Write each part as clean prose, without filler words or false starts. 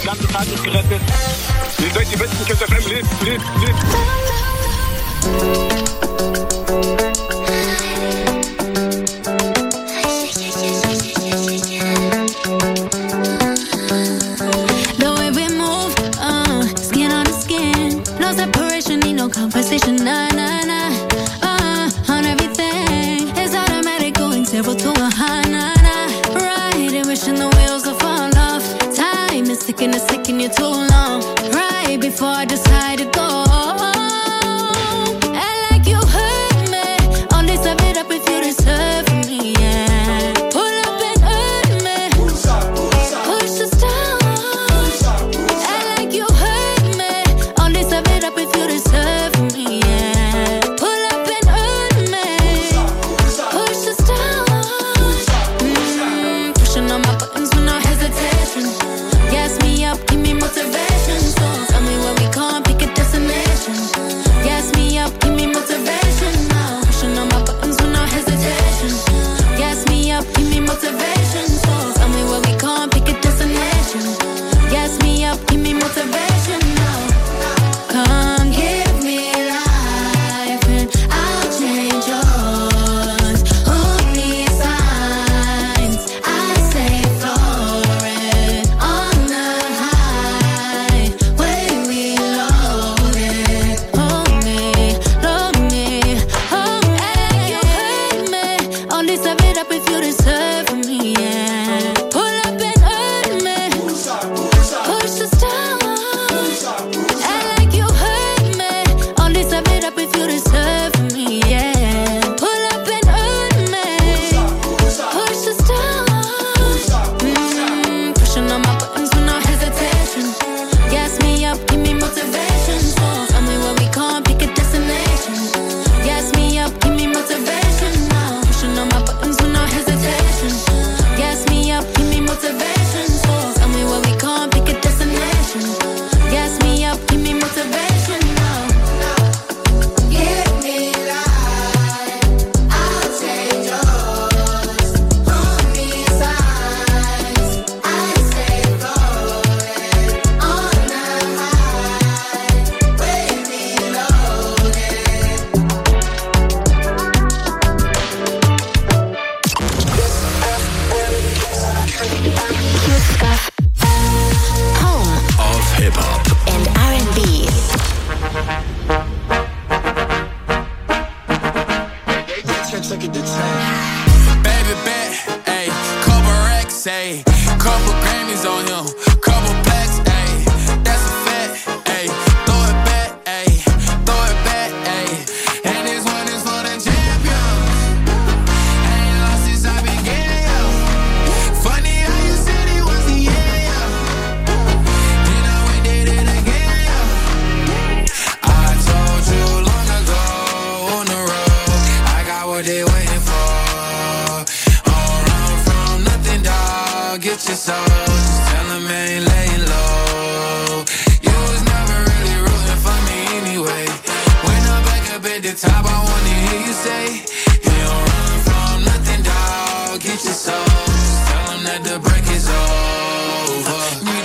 ganze Tag ist gerettet. Ihr seid die besten Kids FM, lebt. The way we move, skin on the skin, no separation, need no conversation, nah. On everything, it's automatic, going 0 to 100, right, and wishing the wheels will fall off. Time is ticking, it's taking you too long. Right before I decide to go. And like you hurt me, only serve it up if you deserve me, yeah. Pull up and hurt me, push us down. And like you hurt me, only serve it up if you deserve me, yeah. Pull up and hurt me, push us down. Pushing on my buttons with no hesitation. Gas me up, give me motivation. So tell me where we can't pick a destination. Gas me up, give me motivation now. Pushing on my buttons with no hesitation. Gas me up, give me motivation. So tell me where we can't pick a destination. Gas me up, give me motivation now. Come give me life and I'll change yours. Hold me signs, I stay flooring on the highway we loaded. Hold me, hold me. And you hurt me, only serve it up if you deserve me, yeah. Pull up and hurt me, push us down. And like you hurt me, only serve it up if you deserve me, yeah. Pull up and hurt me, push us down. Pushing on my buttons with no hesitation. Gas me up, give me motivation. So tell me where we can't pick a destination. Gas me up, give me motivation now. Pushing on my buttons with no hesitation. Gas me up, give me motivation. So tell me where we can't pick a destination. Gas me up, give me motivation now. Give me life, I'll change yours. Hold me signs, I stay floating on the highway we loaded. Home of hip-hop. and R&B. Baby bet, ayy, couple racks, ayy, couple Grammys on him, couple plaques, ayy, that's a fact, ayy, throw it back, ayy, ayy, and this one is for the champions, ain't lost since I began, yo, funny how you said it was the end, yo, then I went did it again, yo, I told you long ago on the road, I got what they waiting for. Get your soul, just tell them I ain't laying low. You was never really rooting for me anyway. When I'm back up at the top, I wanna hear you say, you don't run from nothing, dog. Get your soul, just tell them that the break is over. Need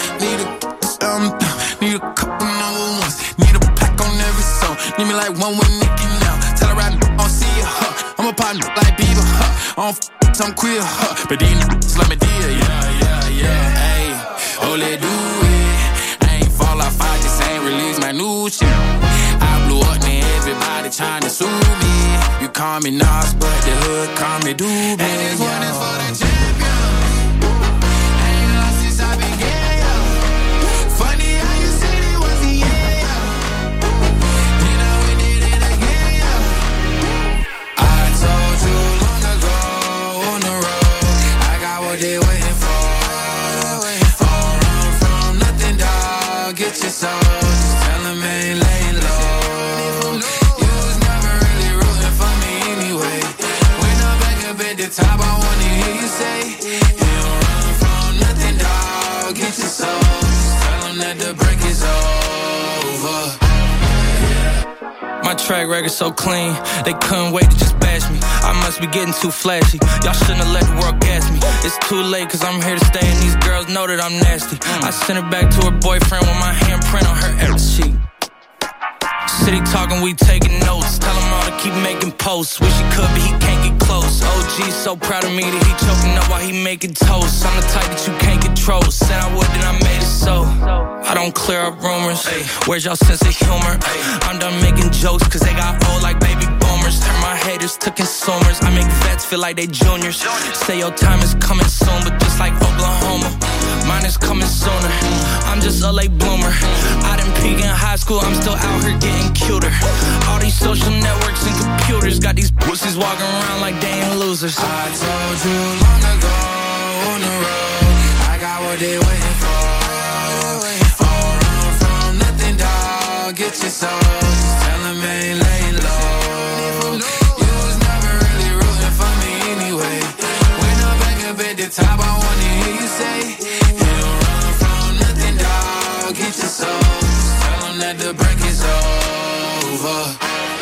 a couple number ones. Need a pack on every song. Need me like one with Nicki now. Tell her I don't see you, huh? I'm a partner like Bieber, huh? I don't I'm queer, huh? But these niggas let me deal, yeah, ayy. Oh, let do it. I ain't fall off, I just ain't release my new shit. I blew up, man, everybody tryna sue me. You call me Nas, but the hood call me Doobie. And this one is for the champions. Ain't lost since I began, yo. Funny how you said it was the end, yo. Then I went did it again, yo. I told you long ago on the road, I got what they waiting for. Don't run from nothing, dog. Get your soul, just tell them I ain't laying low. You was never really rooting for me anyway. When I'm back up at the top, I wanna hear you say, you don't run from nothing, dog. Get your soul, just tell them that the break is over. My track record so clean, they couldn't wait to just bash me. I must be getting too flashy. Y'all shouldn't have let the world gas me. It's too late cause I'm here to stay and these girls know that I'm nasty. I sent her back to her boyfriend with my handprint on her ass cheek. City talking, we taking notes. Tell him all to keep making posts. Wish he could, but he can't get close. OG so proud of me that he choking up while he making toast. I'm the type that you can't control. Said I would, then I made it so. I don't clear up rumors. Where's y'all sense of humor? I'm done making jokes cause they got old like baby boomers. Turn my haters to consumers. I make vets feel like they juniors. Say your time is coming soon, but just like Oklahoma, mine is coming sooner. I'm just a late bloomer. I didn't peak in high school, I'm still out here getting cuter. All these social networks and computers got these pussies walking around like they ain't losers. I told you long ago on the road, I got what they waiting for. All run from nothing, dog. Get your soul, just tell them ain't laying low. You was never really rooting for me anyway. When I'm back up at the top, I wanna hear you say, you don't run from nothing, dog. Get your soul, just tell them that the break is over.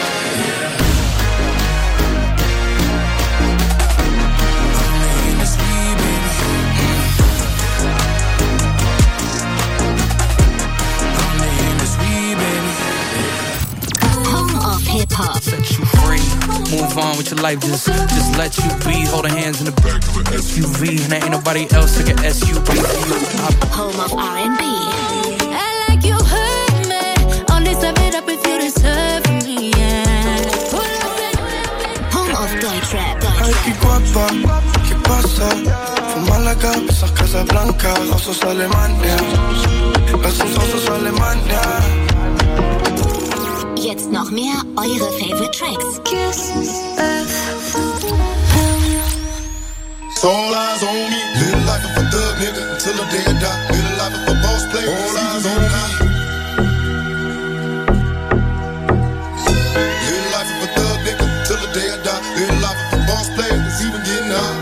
Hip-hop. Set you free, move on with your life, just let you be. Holding hands in the back of an SUV, and there ain't nobody else like an SUV. Home of R&B. I like you hurt me. Only serve it up if you deserve me, yeah. Home of Deutschrap. Ay, qué guapa, ¿qué pasa? Fuma la cabeza, Casablanca, osos Alemania. Lass uns aus Alemania. Jetzt noch mehr eure Favorite Tracks. All eyes on me. Little life of a thug nigga until the day I die. Little life of a boss player. All eyes on me. Little life of a thug nigga until the day I die. Little life of a boss player. It's even getting high.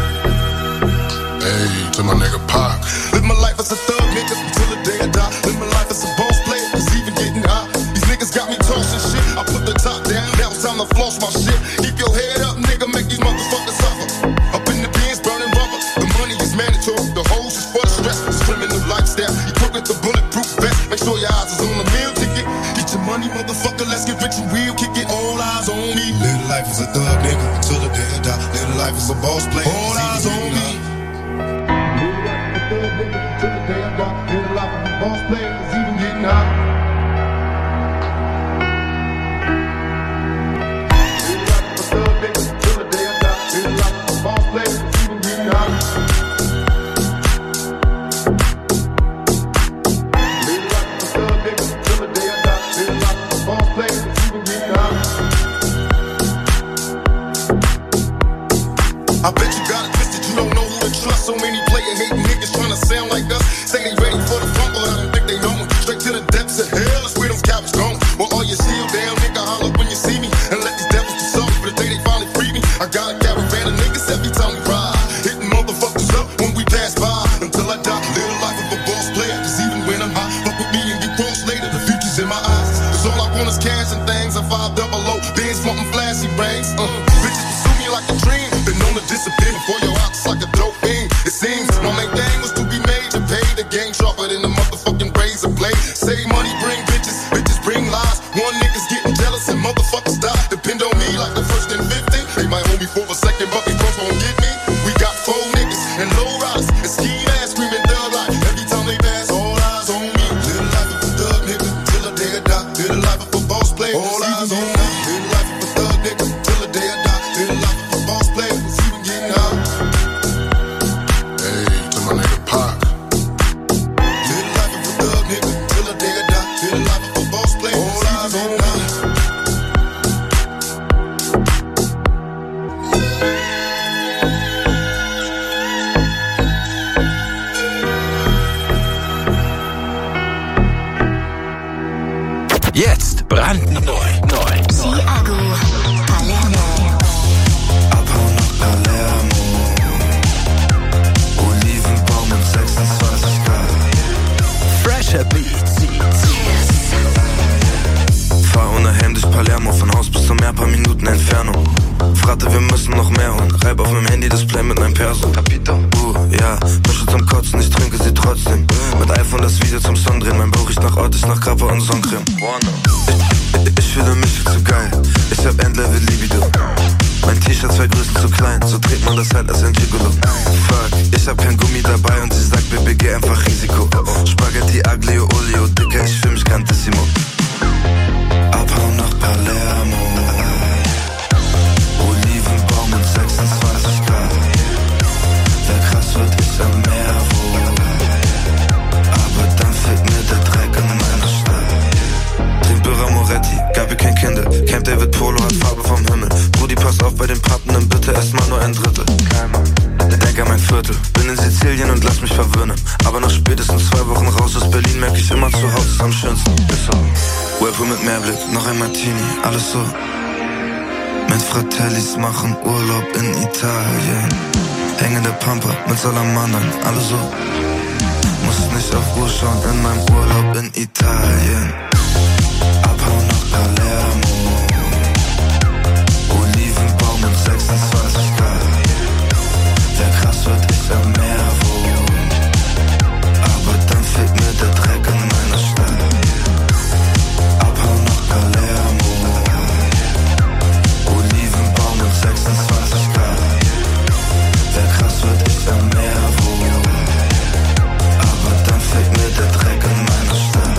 Hey, to my nigga Pac. Live my life as a thug nigga until the day I die. Live my life as a boss player. It's even getting high. These niggas got me tossing shit. I put the top down. Now it's time to floss my shit. Keep your head up, nigga. Make these motherfuckers suffer. Up in the bins, burning rubber. The money is mandatory. The hoes is for the stress. It's criminal lifestyle. You put with the bulletproof vest. Make sure your eyes is on the meal ticket. Get your money, motherfucker. Let's get rich and real. Kick it. All eyes on me. Little life is a thug nigga until the day I die. Little life is a boss player. All eyes on me. Little life is a thug nigga until the day I die. Little life is a boss player. It's even getting high. I bet you got it twisted, you don't know who to trust. So many player hating niggas trying to sound like us. Say they ready for the front, but I don't think they know me. Straight to the depths of hell, that's where them cowards gone. Well, all you seal down, nigga, holler when you see me. And let these devils be sorry for the day they finally free me. I got a caravan of niggas every time we ride. Hitting motherfuckers up when we pass by. Until I die, little life of a boss player. Cause even when I'm high, fuck with me and get crossed later. The future's in my eyes. Cause all I want is cash and things. I 5 double O, Benz wanting flashy rings. Bitches pursue me like a dream. Been known to disappear before your ops like a dope fiend. It seems my main thing was to be made to pay the game sharper than the motherfucking razor blade. Save money, bring bitches, bitches bring lies. One nigga's getting jealous and motherfuckers die. Depend on me like the first and 50. They might hold me for a second, but they both won't get me. We got 4 niggas and low riders and ski ass screaming thug life. Every time they pass, all eyes on me. Little life of a thug nigga till the day I die. Little life of a boss player. All eyes on me. Little life of a thug nigga till the day I die. Little life of a boss player. It's even getting high. Hey, to my nigga Pac. Little life of a thug nigga till the day I die. Little life of a boss player. All eyes on me. Jetzt brandneu. Thiago Palermo. Abhauen nach Palermo. Olivenbaum und 26 Grad. Fresher Beats. Fahr ohne Hemd durch Palermo. mehr holen. Reib auf meinem Handy-Display mit meinem Perso. Ja, Mische zum Kotzen, ich trinke sie trotzdem. Mit iPhone das Video zum Song drehen. Mein Bauch riecht nach Ort, ich nach Kappa und Sonnencreme. Ich fühle mich viel zu geil. Ich hab Endlevel Libido. Mein T-Shirt 2 Größen zu klein, so trägt man das halt als ein Gigolo. Fuck, ich hab kein Gummi dabei und sie sagt, Baby, geh einfach Risiko. Spaghetti, Aglio, Olio, Dicker, ich fühl mich grandissimo. Abhauen nach Palermo. Olivenbaum und 26 Grad. Wer krass wird, ich am Meer wohnen. Aber dann fehlt mir der Dreck in meiner Stadt. Trink Birra Moretti, Gabi kein Kinder. Camp David Polo hat Farbe vom Himmel. Brudi, pass auf bei den Pappen, bitte erstmal nur ein Drittel. Denk an mein Viertel, bin in Sizilien und lass mich verwöhnen. Aber nach spätestens 2 Wochen raus aus Berlin merk ich immer, zu Hause ist am schönsten. Whirlpool mit Meerblick, noch ein Martini, alles so. Mit Fratellis machen Urlaub in Italien. Hängende Pampa mit Salamandern, alles so. Muss nicht auf Uhr schauen in meinem Urlaub in Italien. Abhauen nach Palermo. Olivenbaum und 26 Grad. Wer krass wird, ich am Meer wohnen. Aber dann fehlt mir der Dreck in meiner Stadt. Abhauen nach Palermo. Olivenbaum und 26 Grad. Wer krass wird, ich am Meer wohnen. Aber dann fehlt mir der Dreck in meiner Stadt.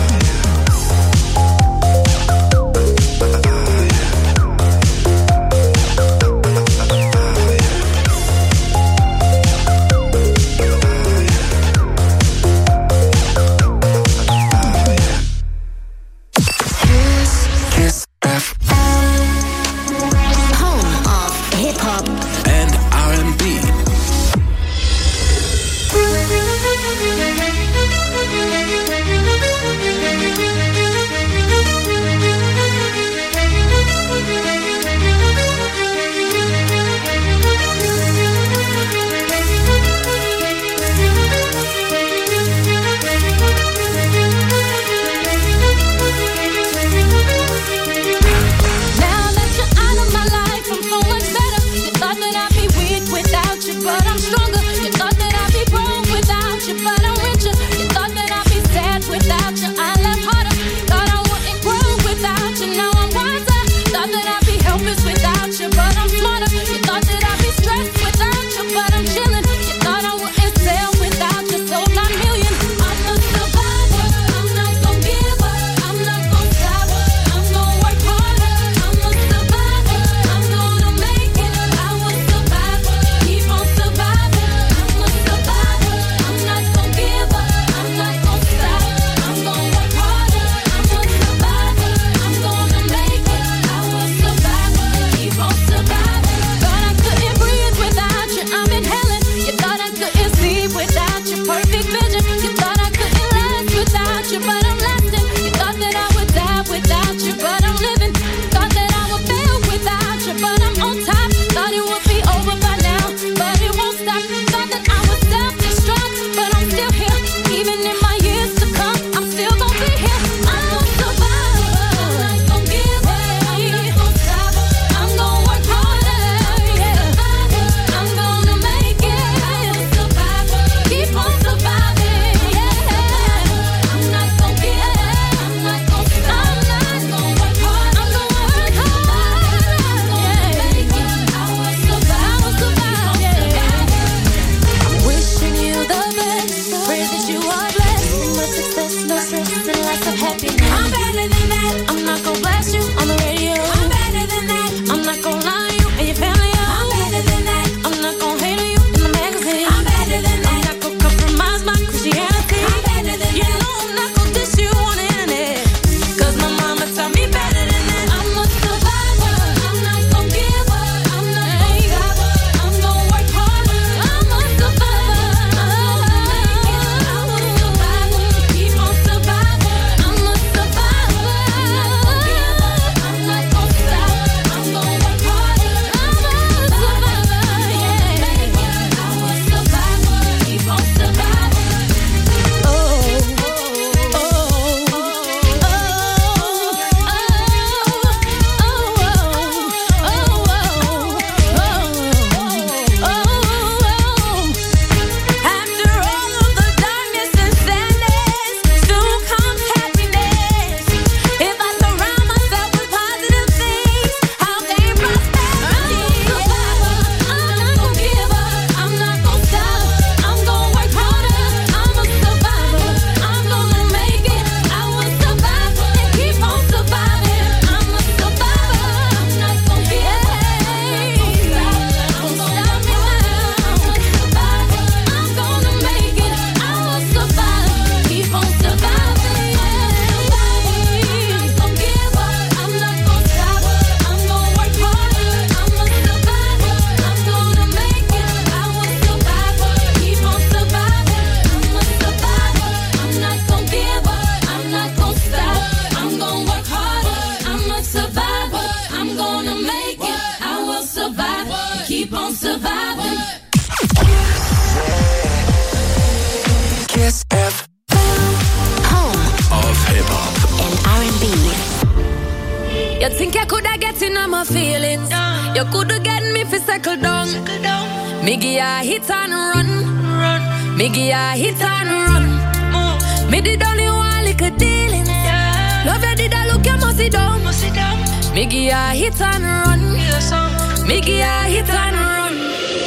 You think you coulda get in on my feelings? You coulda get me fi settle down. Me give ya hit and run. Me give ya hit and run. Me did only one little dealing. Love you did I look you must sit down. Me give ya hit and run. Me give ya hit and run.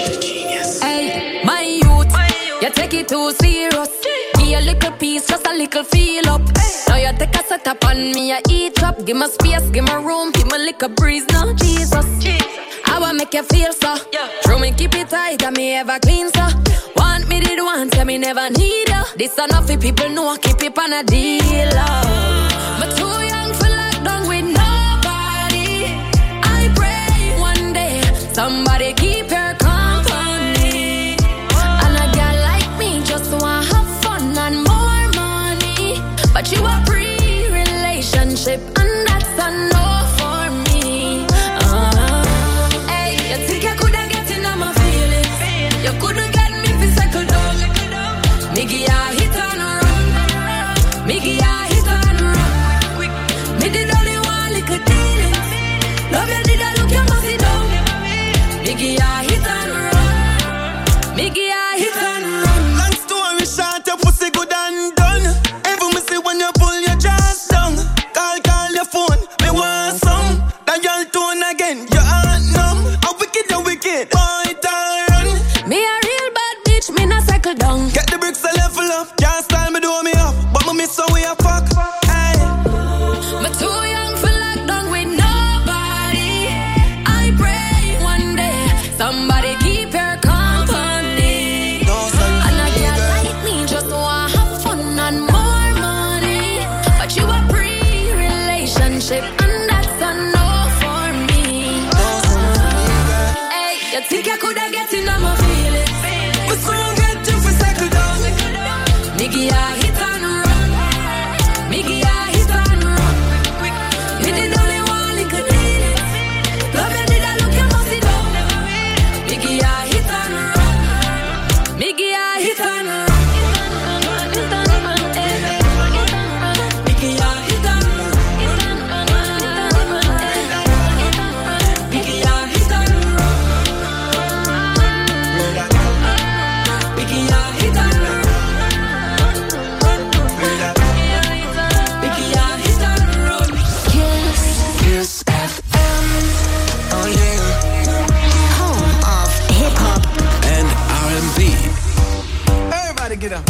Hey, my youth, you take it too serious. Give a little piece, just a little feel up. Now you take a set up on me, you eat up. Give me space, give me room, give me little breeze now, Jesus. I want make you feel so. Throw me keep it tight, and me ever clean so. Want me did want, tell me never need you. This enough for people know I keep it on a deal. But too young for lockdown with nobody. I pray one day somebody keep your company. And a girl like me just want have fun and more money. But you a pre-relationship and that's a no for me. Hey, you think I coulda get in on my feelings? You coulda get me fi settle down. Me give ya hit and run. Me give ya hit and run. Me did only one little dealing. Love you did I look you must sit down. Me give ya hit and run. Me give ya hit and run. Long story short, your pussy good and done. Every me see when you pull your jaws down. Call your phone, me want some. Dial tone again, your heart numb. A wicked, boy, don't run. Me a real bad bitch, me not cycle down. Get the bricks a level up. Can't style me, do me up. But me miss how we a fuck. Hey. Me too young for lockdown with nobody. I pray one day somebody keep your company. And a girl like me just want have fun and more money. But you a pre-relationship and that's a no for me. Hey, you think I coulda get in on my feelings? But soon get you for cycle down. Me give ya hit and run. Me give ya hit and run. Me did only one little dealing. Love you did I look you must sit down. Me give ya hit and run. Me give ya hit and run. Me give ya hit and run. Me give ya hit and run. Me give ya hit and run. Kiss FM. Oh yeah. Home of hip hop And R&B. Everybody get up.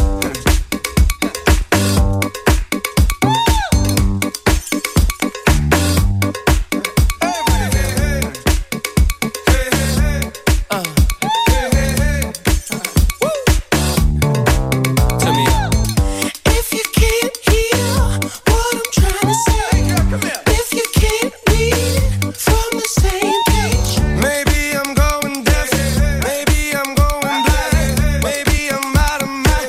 If you can't hear what I'm trying to say, if you can't read from the same page, Maybe I'm going deaf, maybe I'm going blind, maybe I'm out of my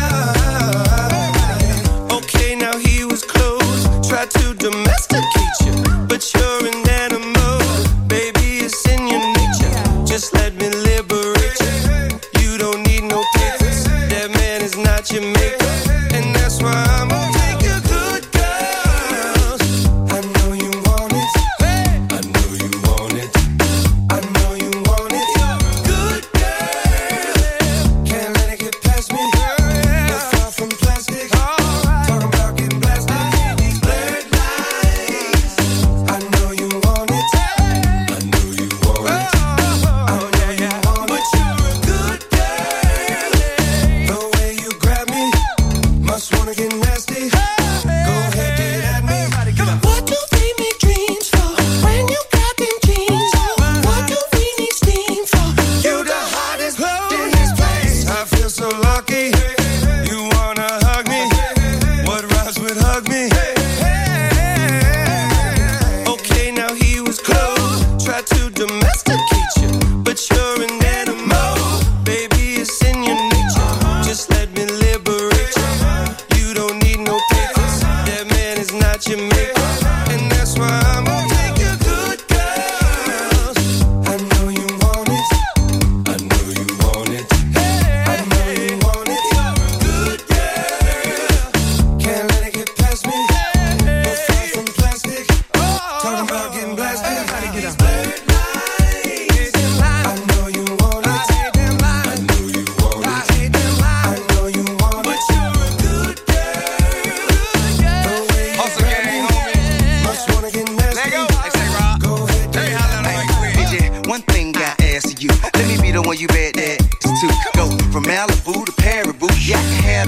mind. Okay, now he was close, tried to domesticate you, but you're an animal, baby, it's in your nature. Just let me liberate you. You don't need no papers, that man is not your maker, and that's why I'm gonna take you good girls. I know you want it, I know you want it. I know you want it, good girl. Can't let it get past me. You're far from plastic. Talking about getting blasted. These blurred lines. I know you want it. I know you want it. I know you want it. But you're a good girl. The way you grab me, must wanna get nasty. Go ahead, get at me. what do they make dreams for when you got them jeans on? What do we need steam for? You the hottest in this place. I feel so lucky. You wanna hug me? What rhymes with hug me? Okay, now he was close. Tried to domesticate you, but you're an animal. Baby, it's in your nature. Just let me liberate you. You don't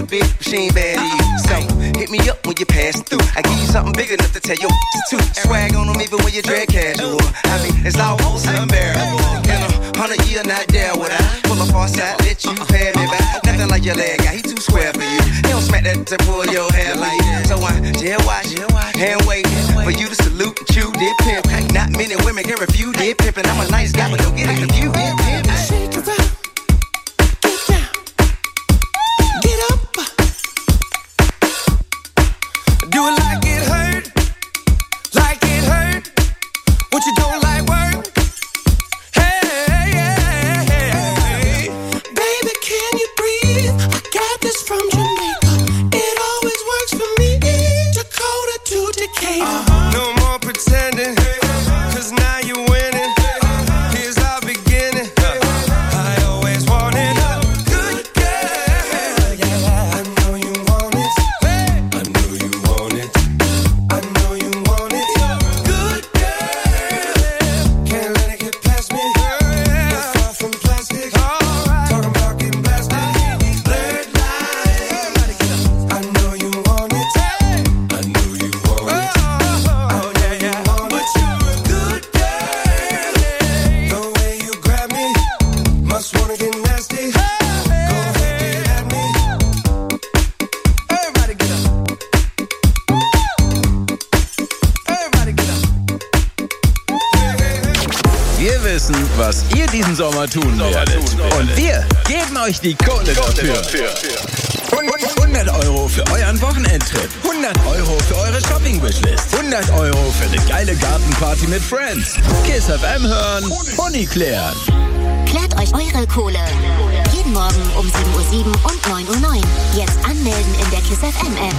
bitch, but she ain't bad to you. So, hit me up when you pass through. I give you something big enough to tell your to swag on them even when you dress casual. I mean, it's almost unbearable. In 100 years, not there would I pull up on side, let you pay me back. Nothing like your leg guy, he too square for you. He don't smack that to pull your hair like that. So I just watch, hand wait for you to salute and chew, did pimp. Not many women can refuse, did pimpin'. I'm a nice guy, but don't get it confused, did pimp. Shake it out, get down, get up. Do it like it hurt, like it hurt. What you don't like work. Hey, hey, hey. Baby, can you breathe? I got this from Jamaica. It always works for me. Dakota to Decatur. No more pretending, cause now you're winning. Here's our beginning. I always wanted a good girl. Yeah, I know you want it. I know you want it. I know you want it. Good girl. Can't let it get past me. Not far from plastic. Talking about getting blasted. Blurred lines. I know you want it. I know you want it. Oh yeah, yeah. But you're a good girl. The way you grab me, must wanna get nasty. Go ahead, get at me. Everybody get up. Everybody get up. Wir wissen, was ihr diesen Sommer tun werdet. Und wir geben euch die Kohle dafür. 100 Euro für euren Wochenendtrip. 100 Euro für eure Shopping-Wishlist. 100 Euro für eine geile Gartenparty mit Friends. Kiss FM hören, Honig klären. Klärt euch eure Kohle. Jeden Morgen um 7:07 und 9:09. Jetzt anmelden in der Kiss FM App.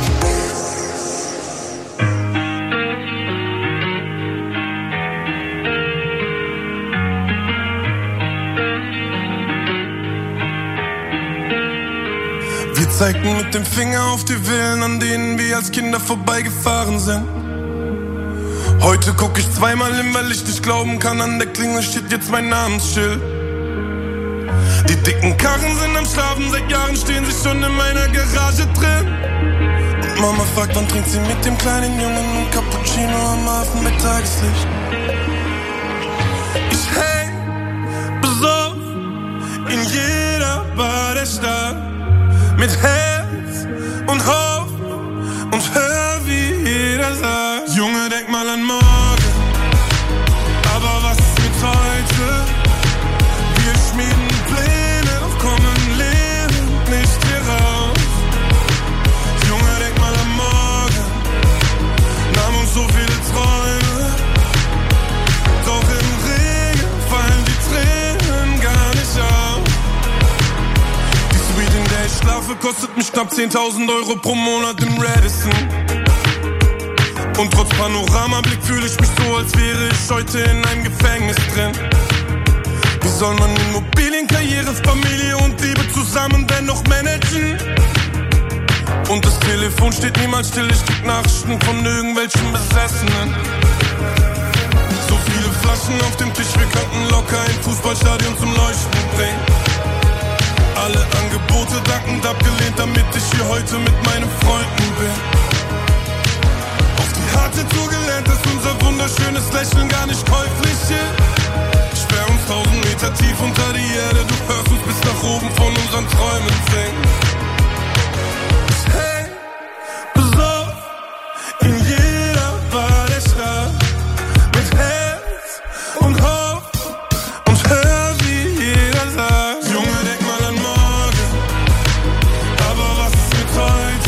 Wir zeigten mit dem Finger auf die Villen, an denen wir als Kinder vorbeigefahren sind. Heute guck ich zweimal hin, weil ich nicht glauben kann, an der Klingel steht jetzt mein Namensschild. Die dicken Karren sind am Schlafen, seit Jahren stehen sie schon in meiner Garage drin. Und Mama fragt, wann trinkt sie mit dem kleinen Jungen ein Cappuccino am Hafen bei Tageslicht. Ich häng besoffen in jeder Bar der Stadt. Mit Herz und Hoffnung und hör, wie jeder sagt: Junge, denk mal an morgen, aber was mit heute? Wir schmieden Pläne, doch kommen lebend nicht hier raus. Junge, denk mal an morgen, nahm uns so viele Träume, doch im Regen fallen die Tränen gar nicht auf. In der ich schlafe, kostet mich knapp 10.000 Euro pro Monat im Radisson. Und trotz Panoramablick fühle ich mich so, als wäre ich heute in einem Gefängnis drin. Wie soll man Immobilien, Karriere, Familie und Liebe zusammen dennoch managen? Und das Telefon steht niemals still, ich krieg Nachrichten von irgendwelchen Besessenen. So viele Flaschen auf dem Tisch, wir könnten locker ein Fußballstadion zum Leuchten bringen. Alle Angebote dankend abgelehnt, damit ich hier heute mit meinen Freunden bin. Auf die harte Tour gelernt, dass unser wunderschönes Lächeln gar nicht käuflich ist. Sperr uns 1000 Meter tief unter die Erde, du hörst uns bis nach oben von unseren Träumen singen. Ich häng besoffen in jeder Bar der Stadt. Mit Herz und Hoffnung und hör, wie jeder sagt: Junge, denk mal an morgen, aber was ist mit heute?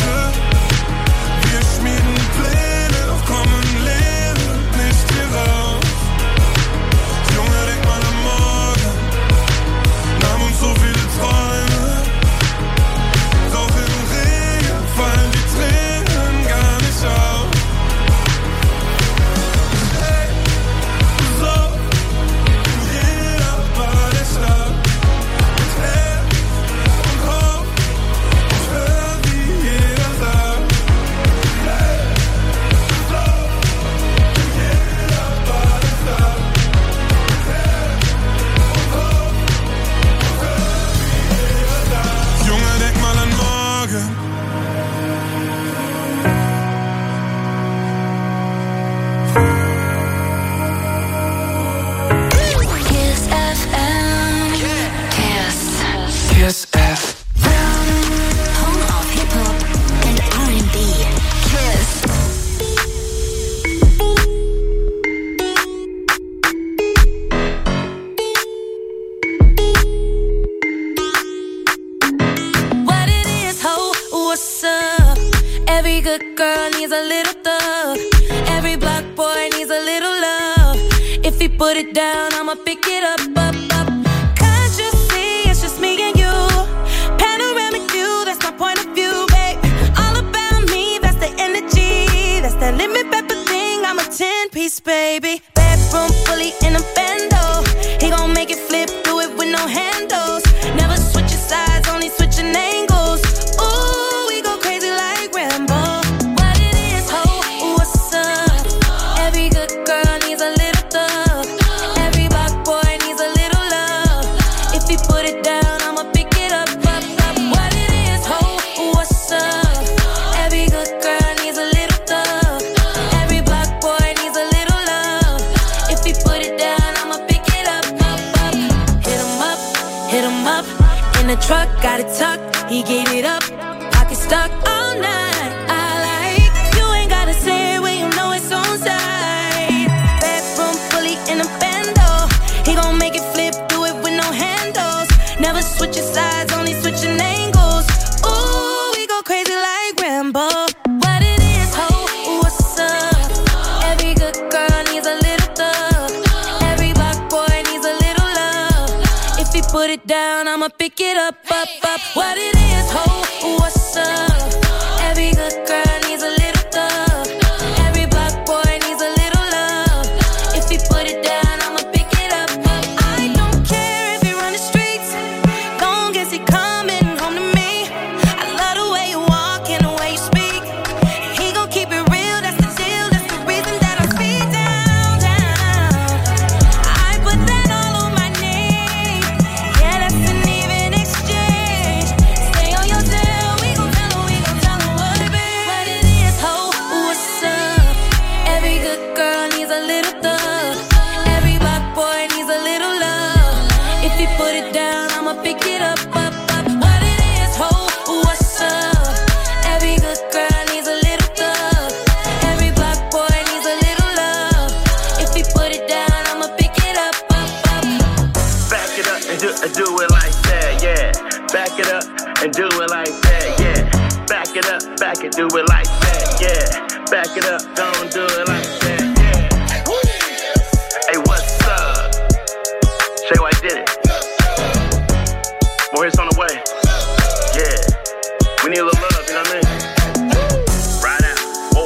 good girl needs a little thug. Every block boy needs a little love. If he put it down, I'ma pick it up, up, up. Can't you see it's just me and you? Panoramic view, that's my point of view, babe. All about me, that's the energy. That's that lemon pepper thing, I'm a 10-piece, baby. Bedroom fully in a bando. He gon' make it flip, do it with no handles. Never switching sides, only switching angles. Ooh, we go crazy like Rambo. What it is, ho, what's up? Every good girl needs a little thug. Every block boy needs a little love. If he put it down, I'ma pick it up, up, up. What it is, ho, what's up? Every good girl needs a little thug. Every block boy needs a little love. If he put it down, I'ma pick it up, up, up. Hit him up, in the truck, got it tucked. He gave it up, pocket stuck all night. I like, you ain't gotta say it when you know it's on side. Bedroom fully in a bando. He gon' make it flip, do it with no handles. Never switching sides, only switching angles. Ooh, we go crazy like Rambo. What it is, ho, what's up? Every good girl needs a little thug. Every block boy needs a little love. If he put it down, I'ma pick it up, up, up. What it is, ho, what's up? Every good girl needs a little thug. Every block boy needs a little love. If he put it down, I'ma pick it up, up. I don't care if he run the streets, long as he coming home to me. I love the way you walk and the way you speak. He gon' keep it real, that's the deal. That's the reason that I speed down, down. I put that all on my name. Yeah, that's an even exchange. Stay on your tail, we gon' tell her what it be. What it is, ho, what's up? Every good girl needs a little thug. Every block boy needs a little love. If he put it down, I'ma pick it up, up, up. What it is, ho, what's up? Every good girl needs a little thug. Every block boy needs a little love. If he put it down, I'ma pick it up, up, up. Back it up and do it like that, yeah. Back it up and do it like that, yeah. Back it up, back it, do it like that, yeah. Back it up, don't do it like that, yeah. Hey, what's up? Shay White did it. More hits on the way. Yeah. We need a little love, you know what I mean? Right out. Oh.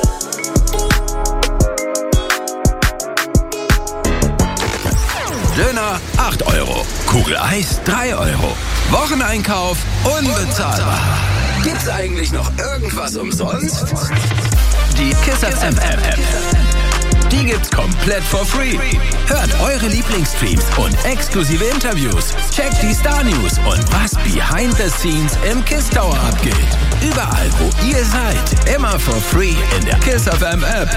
Döner 8 Euro, Kugel Eis 3 Euro. Wocheneinkauf unbezahlbar. Gibt's eigentlich noch irgendwas umsonst? Die Kiss FM App. Die gibt's komplett for free. Hört eure Lieblingsstreams und exklusive Interviews. Checkt die Star News und was behind the scenes im Kiss Tower abgeht. Überall, wo ihr seid. Immer for free in der Kiss FM App.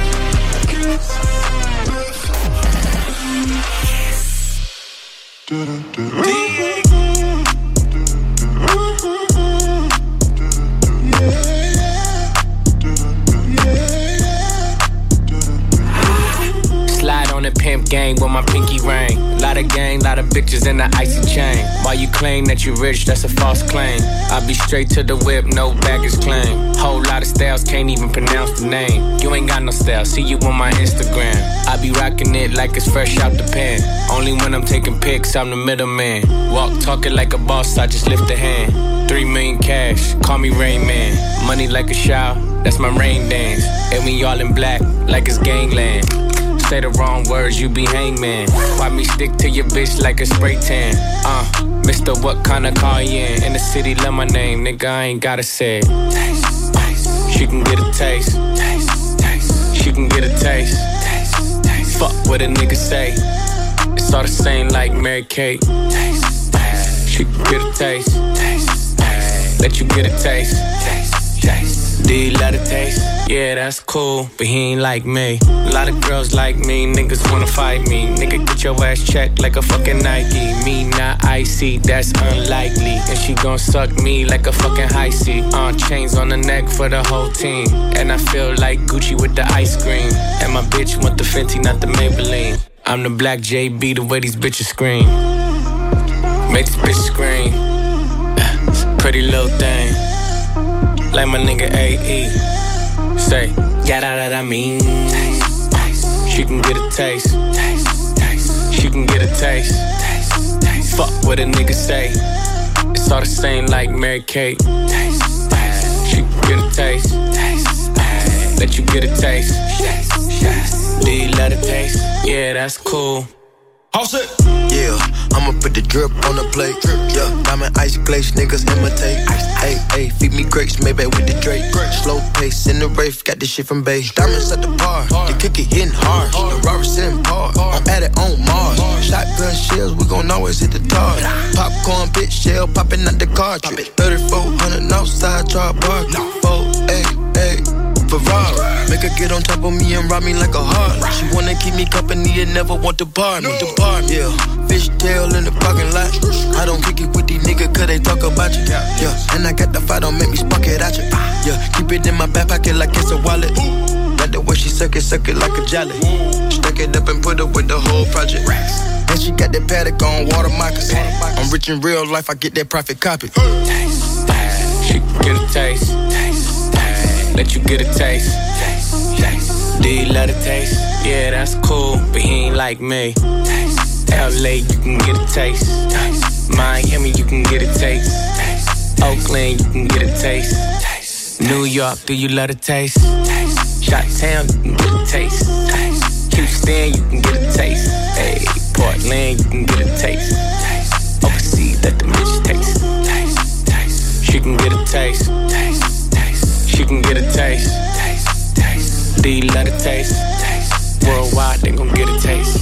Slide on the pimp gang with my pinky ring. Lot of gang, lot of bitches in the icy chain. While you claim that you rich, that's a false claim. I be straight to the whip, no baggage claim. Whole lot of styles, can't even pronounce the name. You ain't got no style, see you on my Instagram. I be rocking it like it's fresh out the pen. Only when I'm taking pics, I'm the middleman. Walk talking like a boss, I just lift a hand. 3 million cash, call me Rain Man. Money like a shower, that's my rain dance. And we all in black, like it's gangland. Say the wrong words, you be hangman. Why me stick to your bitch like a spray tan? Mister, what kind of car you in the city, love my name, nigga, I ain't gotta say it. Taste, taste. She can get a taste. Taste, taste. She can get a taste. Taste, taste. Fuck what a nigga say. It's all the same like Mary Kate. Taste, taste. She can get a taste. Taste, taste. Let you get a taste. Taste, taste. Do you love the taste? Yeah, that's cool, but he ain't like me. A lot of girls like me, niggas wanna fight me. Nigga, get your ass checked like a fucking Nike. Me not icy, that's unlikely. And she gon' suck me like a fucking high C. Chains on the neck for the whole team. And I feel like Gucci with the ice cream. And my bitch want the Fenty, not the Maybelline. I'm the black JB, the way these bitches scream. Make this bitch scream. Pretty little thing. Like my nigga AE. say, yeah, that I mean. Taste, taste. She can get a taste. Taste, taste. She can get a taste. Taste, taste. Fuck what a nigga say. It's all the same like Mary Kate. Taste, taste. She can get a taste. Taste, taste. Let you get a taste. Do you let it taste? Yeah, that's cool. House it. Yeah, I'ma put the drip on the plate. Yeah, diamond ice glaze, niggas imitate. Hey, feed me grapes, maybe with the Drake. Slow pace in the rave, got this shit from base. Diamonds at the bar, the kick it hitting hard. The Robert sitting hard, I'm at it on Mars. Shotgun shells, we gon' always hit the target. Popcorn, bitch, shell popping out the cartridge. 3400 outside, try bar. 488. Ferrari, make her get on top of me and rob me like a heart. She wanna keep me company and never want to bar me. Yeah, fishtail in the parking lot. I don't kick it with these niggas cause they talk about you. Yeah, and I got the fight, don't make me spark it at you. Yeah, keep it in my back pocket like it's a wallet. Like the way she suck it like a jelly. Stack it up and put it with the whole project. And she got that paddock on water moccasin. I'm rich in real life, I get that profit copy. Taste, taste. She can get a taste. Taste. Let you get a taste. Taste, taste. Do you let it taste? Yeah, that's cool, but he ain't like me. Taste, LA, you can get a taste. Taste. Miami, you can get a taste. Taste. Oakland, you can get a taste. Taste. New York, do you let it taste? Taste. Chi-Town, you can get a taste. Taste. Houston, you can get a taste. Hey, Portland, you can get a taste. Taste. Overseas, let the bitch taste. Taste, taste. She can get a taste. Taste. She can get a taste. Taste, taste. Do you let it taste? Taste. Worldwide, they gon' get a taste.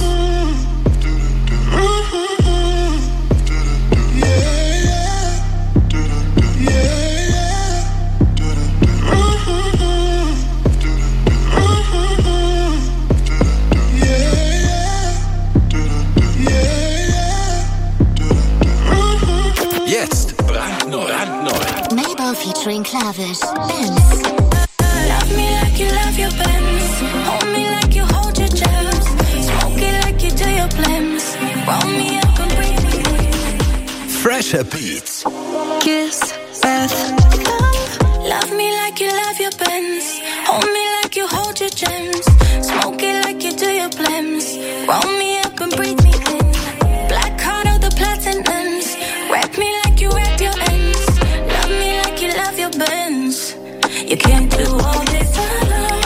Jetzt brandneu. Maybell featuring Klavish. Benz. Love me like you love your Benz. Hold me like you hold your jams. Smoke it like you do your blends. Roll me up and breathe me. Fresher Beats. Kiss, breath, love me like you love your Benz. Hold me like you hold your gems. Smoke it like you do your blends. Roll me up and breathe me in. Black heart of the platinums. Wrap me like you wrap your ends. Love me like you love your Benz. You can't do all this alone.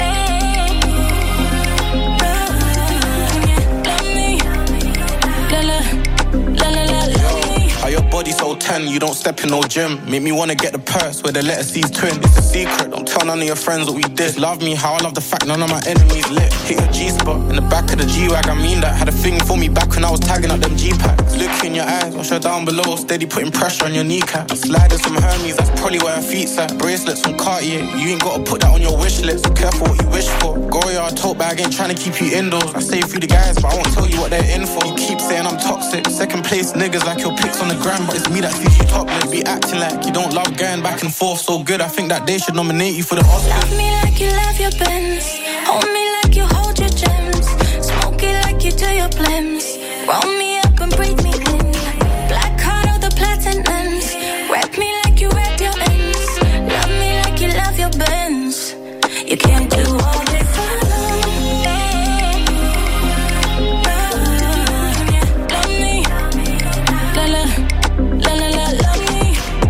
Love me, la la la love me. How your body so tan, you don't step in no gym. Make me wanna get the purse where the letter C's twin. It's a secret, don't tell none of your friends what we did. Love me how I love the fact none of my enemies lit. Hit your G-spot in the back of the G-Wag, I mean that. Had a thing for me back when I was tagging up them G-packs. Look in your eyes, wash her down below, steady putting pressure on your kneecap. Sliders from Hermes, that's probably where her feet's at. Bracelets from Cartier, you ain't gotta put that on your wish list. Careful what you wish for. Goya, tote bag, ain't trying to keep you indoors. I say a few the guys, but I won't tell you what they're in for. You keep saying I'm toxic. Second place niggas like your pics on the gram, but it's me that sees you topless. Be acting like you don't love going back and forth so good. I think that they should nominate you for the Oscars. Love me like you love your Benz. Hold me like you hold your gems. Smoke it like you do your blends. Roll me up and breathe me in. Black heart of the platinums. Wrap me like you wrap your ends. Love me like you love your Benz. You can't do all this alone. Love me, la la la la la love me.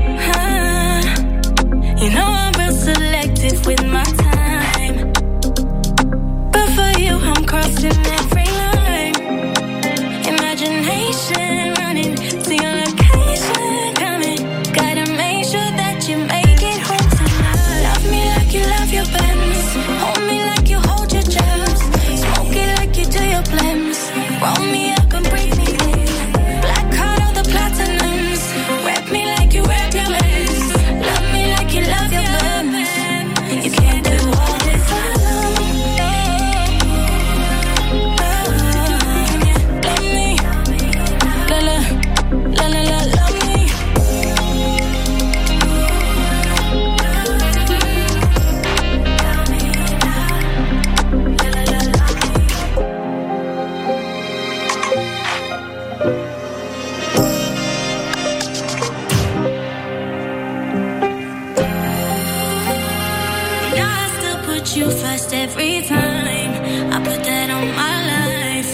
You know I'm real selective with my time, but for you I'm crossing every line. Imagination put you first every time. I put that on my life.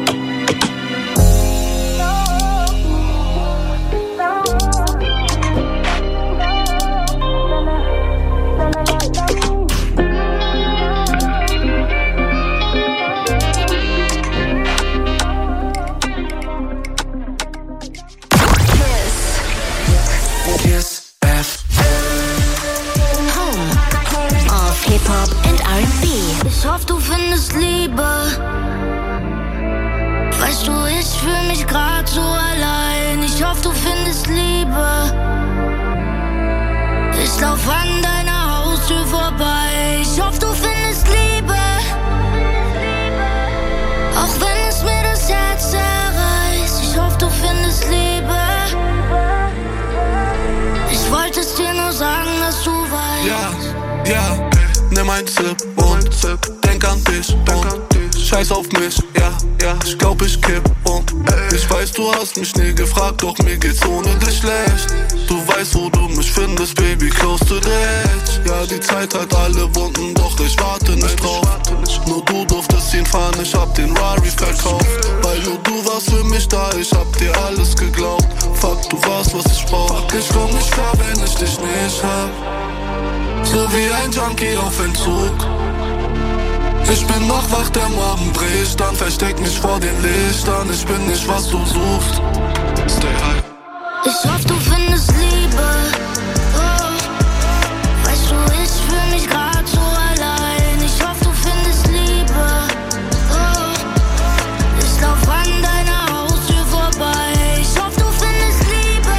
Hip-Hop and R&B. Ich hoffe, du findest Liebe. Weißt du, ich fühl mich grad so allein. Ich hoffe, du findest Liebe. Ich lauf an deiner Haustür vorbei. Ich hoffe, du findest Liebe. Auch wenn es mir das Herz zerreißt. Ich hoffe, du findest Liebe. Ich wollte es dir nur sagen, dass du weißt. Ja. Nimm ein Zip und denk an dich und scheiß auf mich, ja, ich glaub ich kipp um. Ich weiß, du hast mich nie gefragt, doch mir geht's ohne dich schlecht. Du weißt, wo du mich findest, Baby, close to the edge. Ja, die Zeit hat alle Wunden, doch ich warte nicht drauf. Nur du durftest ihn fahren, ich hab den Rari verkauft. Weil nur du warst für mich da, ich hab dir alles geglaubt. Fuck, du warst, was ich brauch. Ich komm nicht klar, wenn ich dich nicht hab. So wie ein Junkie auf Entzug. Ich bin noch wach, der Morgen bricht an. Versteck mich vor den Lichtern. Ich bin nicht, was du suchst. Stay high. Ich hoffe, du findest Liebe. Oh. Weißt du, ich fühl mich grad so allein. Ich hoffe, du findest Liebe. Oh. Ich lauf an deiner Haustür vorbei. Ich hoffe, du findest Liebe.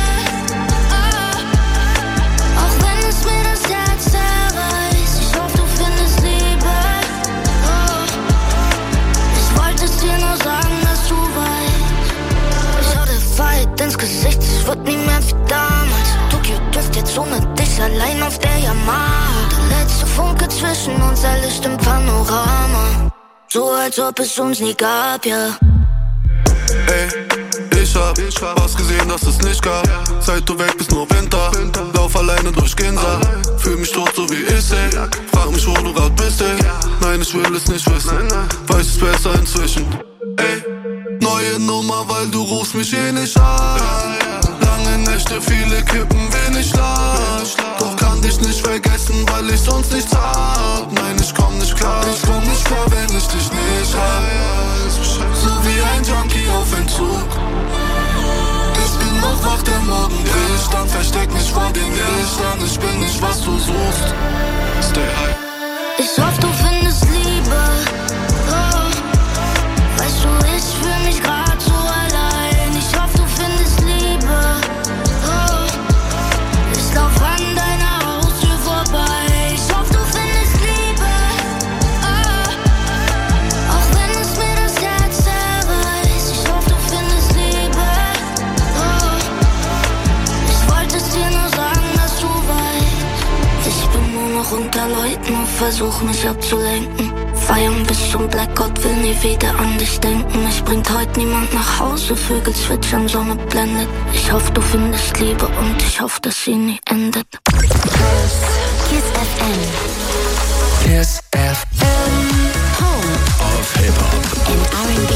Oh. Auch wenn es mir das Herz zerreißt. Ich hoffe, du findest Liebe. Oh. Ich wollte es dir nur sagen, dass du weißt. Ich hau der Fight ins Gesicht, es wird nie mehr wie damals. Tokio Drift jetzt ohne dich allein auf der Yamaha. Der letzte Funke zwischen uns, erlischt im Panorama. So als ob es uns nie gab, ja. Ey, ich hab was gesehen, das es nicht gab. Seit du weg bist, nur Winter. Lauf alleine durch Ginza. Fühl mich tot, so wie ich, ey. Frag mich, wo du grad bist, ey. Nein, ich will es nicht wissen. Weiß es besser inzwischen. Ey, neue Nummer, weil du rufst mich eh nicht an. Lange Nächte, viele Kippen, wenig Schlaf. Doch kann dich nicht vergessen, weil ich sonst nichts hab. Nein, ich komm nicht klar. Ich komm nicht klar, wenn ich dich nicht hab. So wie ein Junkie auf Entzug. Ich bin noch wach, der Morgen bricht an. Versteck mich vor den Lichtern. Ich bin nicht, was du suchst. Stay high. Ich hoffe, du findest Liebe. Oh. Weißt du, ich fühl mich grad so allein. Ich hoffe, du findest Liebe. Oh. Ich lauf an deiner Haustür vorbei. Ich hoffe, du findest Liebe. Oh. Auch wenn es mir das Herz zerreißt. Ich hoffe, du findest Liebe. Oh. Ich wollte es dir nur sagen, dass du weißt. Ich bin nur noch unter Leuten und versuch mich abzulenken. Feiern bis zum Blackout, will nie wieder an dich denken. Mich bringt heute niemand nach Hause, Vögel zwitschern, Sonne blendet. Ich hoffe, du findest Liebe und ich hoffe, dass sie nie endet. Kiss FM. Kiss FM. Home Auf Hip-Hop and R&B.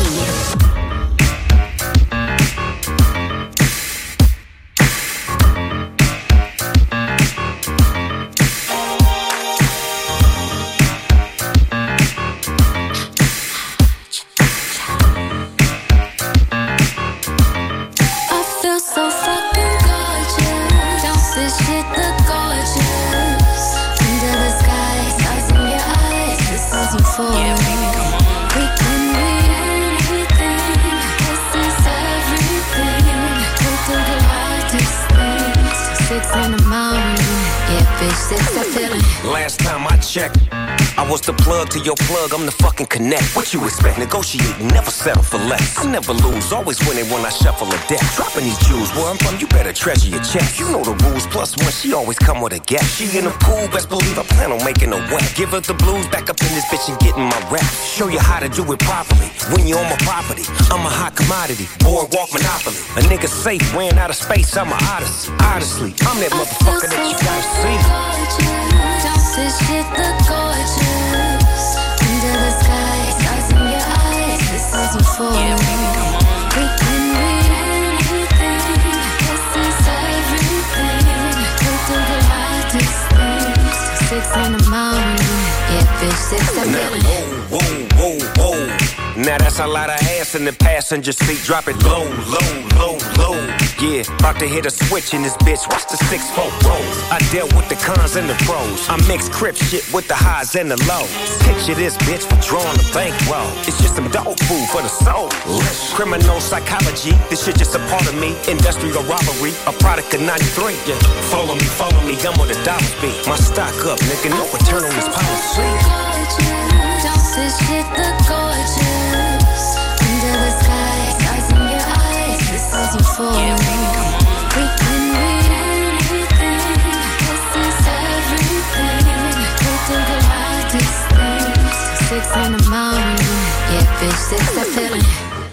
Last time I checked, I was the plug to your plug, I'm the fucking connect. What you expect? Negotiating, never settle for less. I never lose, always winning when I shuffle a deck. Dropping these jewels, where I'm from, you better treasure your check. You know the rules, plus one, she always come with a gap. She in the pool, best believe I plan on making her wet. Give her the blues, back up in this bitch and getting my rap. Show you how to do it properly, when you're on my property. I'm a hot commodity, boardwalk monopoly. A nigga safe, ran out of space, I'm a odyssey. Honestly, I'm that motherfucker that you gotta see. Don't say shit, look gorgeous. in the morning. Yeah, bitch, 6 I'm feeling. Whoa, whoa, whoa, whoa. Now that's a lot of ass in the passenger seat. Drop it low, low, low, low. Yeah, about to hit a switch in this bitch. Watch the 6-4 rolls. I dealt with the cons and the pros. I mix crip shit with the highs and the lows. Picture this bitch for drawing the bankroll. It's just some dog food for the soul. Criminal psychology, this shit just a part of me. Industrial robbery, a product of 93. Yeah, follow me, I'm where the dollars be. My stock up, nigga, no return on this policy. Don't this shit look gorgeous? Under the sky, stars in your eyes. This is euphoria. We can be anything. This is everything. We think about these things. 6 in the morning. Yeah, bitch, 6 I'm feeling.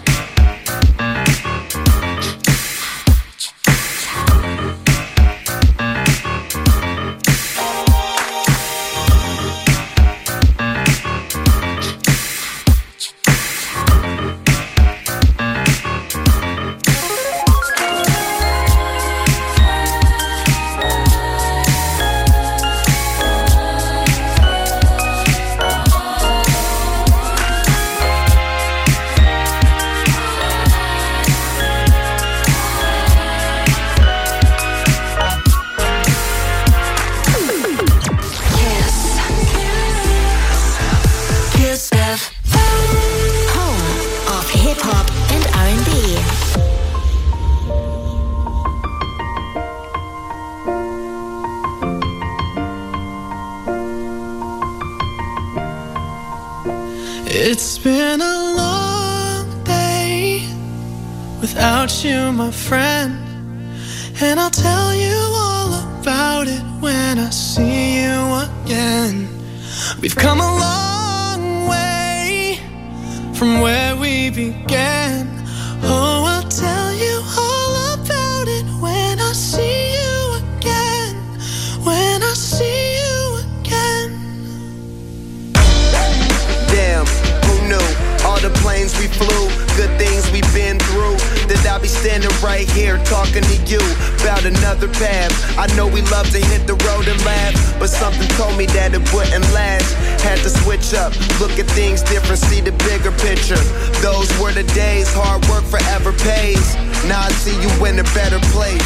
It's been a long day without you, my friend, and I'll tell you all about it when I see you again. We've come a long way from where we began. Oh, I'll tell you all about it when I see you again. When I see you again. Damn, who knew? All the planes we flew, good things we've been through. That I'll be standing right here talking to you about another path. I know we love to hit the road and laugh, but something told me that it wouldn't last. Had to switch up, look at things different, see the bigger picture. Those were the days, hard work forever pays. Now I see you in a better place.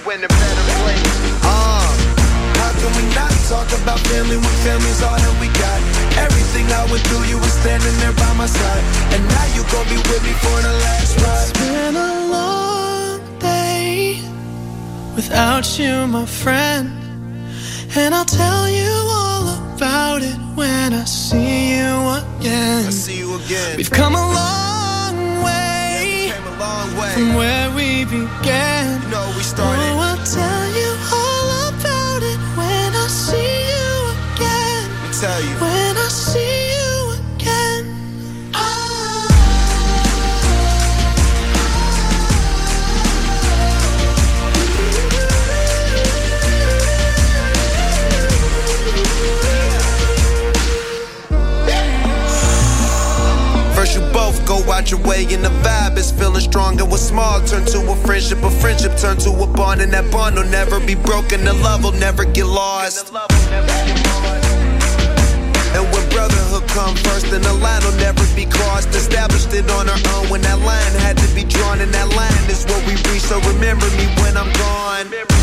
How can we not talk about family when family's all that we got? Everything I went through, you were standing there by my side, and now you gon' be with me for the last ride. It's been a long day without you, my friend, and I'll tell you all about it when I see you again. We've come a long way, from where we began. You know we started. Oh, I'll tell you all about it when I see you again. Tell you. When I see you again. First you both go out your way and the vibe is feeling strong, and what's small turn to a friendship turn to a bond, and that bond will never be broken, the love will never get lost. And when brotherhood come first, then the line will never be crossed. Established it on our own when that line had to be drawn, and that line is what we reach, so remember me when I'm gone.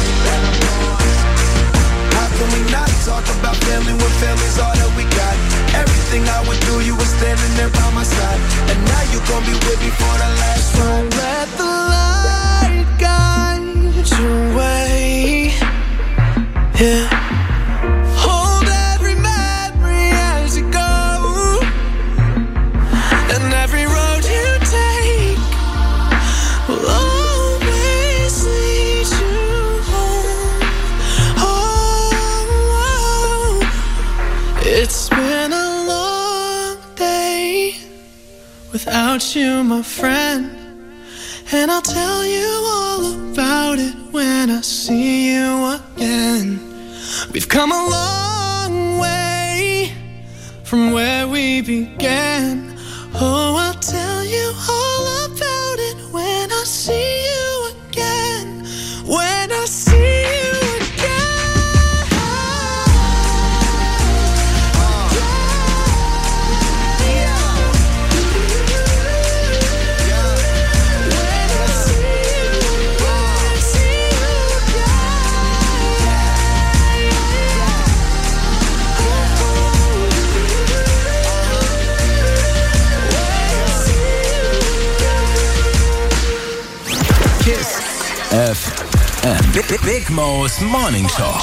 How can we not talk about family when family's all that we got? Everything I went through, you were standing there by my side, and now you gon' be with me for the last time. Don't let the light guide your way. Yeah. Hold every memory as you go, and every road you take will always lead you home. Oh, it's been a long day without you, my friend, and I'll tell you all about it when I see you again. We've come a long way from where we began. Oh, I'll tell you all about it when I see you again. When I see you again. Big Mo's Morning Show.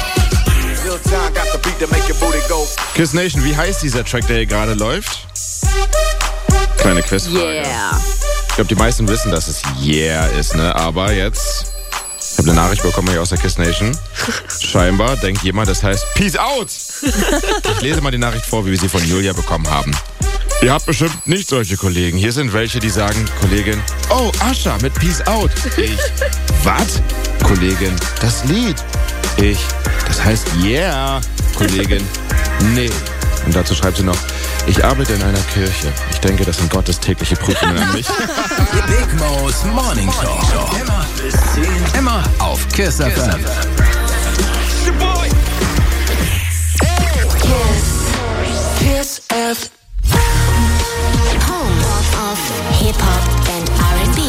Kiss Nation, wie heißt dieser Track, der hier gerade läuft? Kleine Quizfrage. Yeah. Ich glaube, die meisten wissen, dass es Yeah ist, ne? Aber jetzt, ich habe eine Nachricht bekommen hier aus der Kiss Nation. Scheinbar denkt jemand, das heißt Peace Out. Ich lese mal die Nachricht vor, wie wir sie von Julia bekommen haben. Ihr habt bestimmt nicht solche Kollegen. Hier sind welche, die sagen, Kollegin, oh, Ascha mit Peace Out. Ich, was? Kollegin, das Lied. Ich, das heißt Yeah. Kollegin, nee. Und dazu schreibt sie noch, ich arbeite in einer Kirche. Ich denke, das sind Gottes tägliche Prüfungen an mich. Big Mo's Morning Show. Immer bis 10. Immer auf Kiss FM. Kiss FM. Home of Hip-Hop and R&B.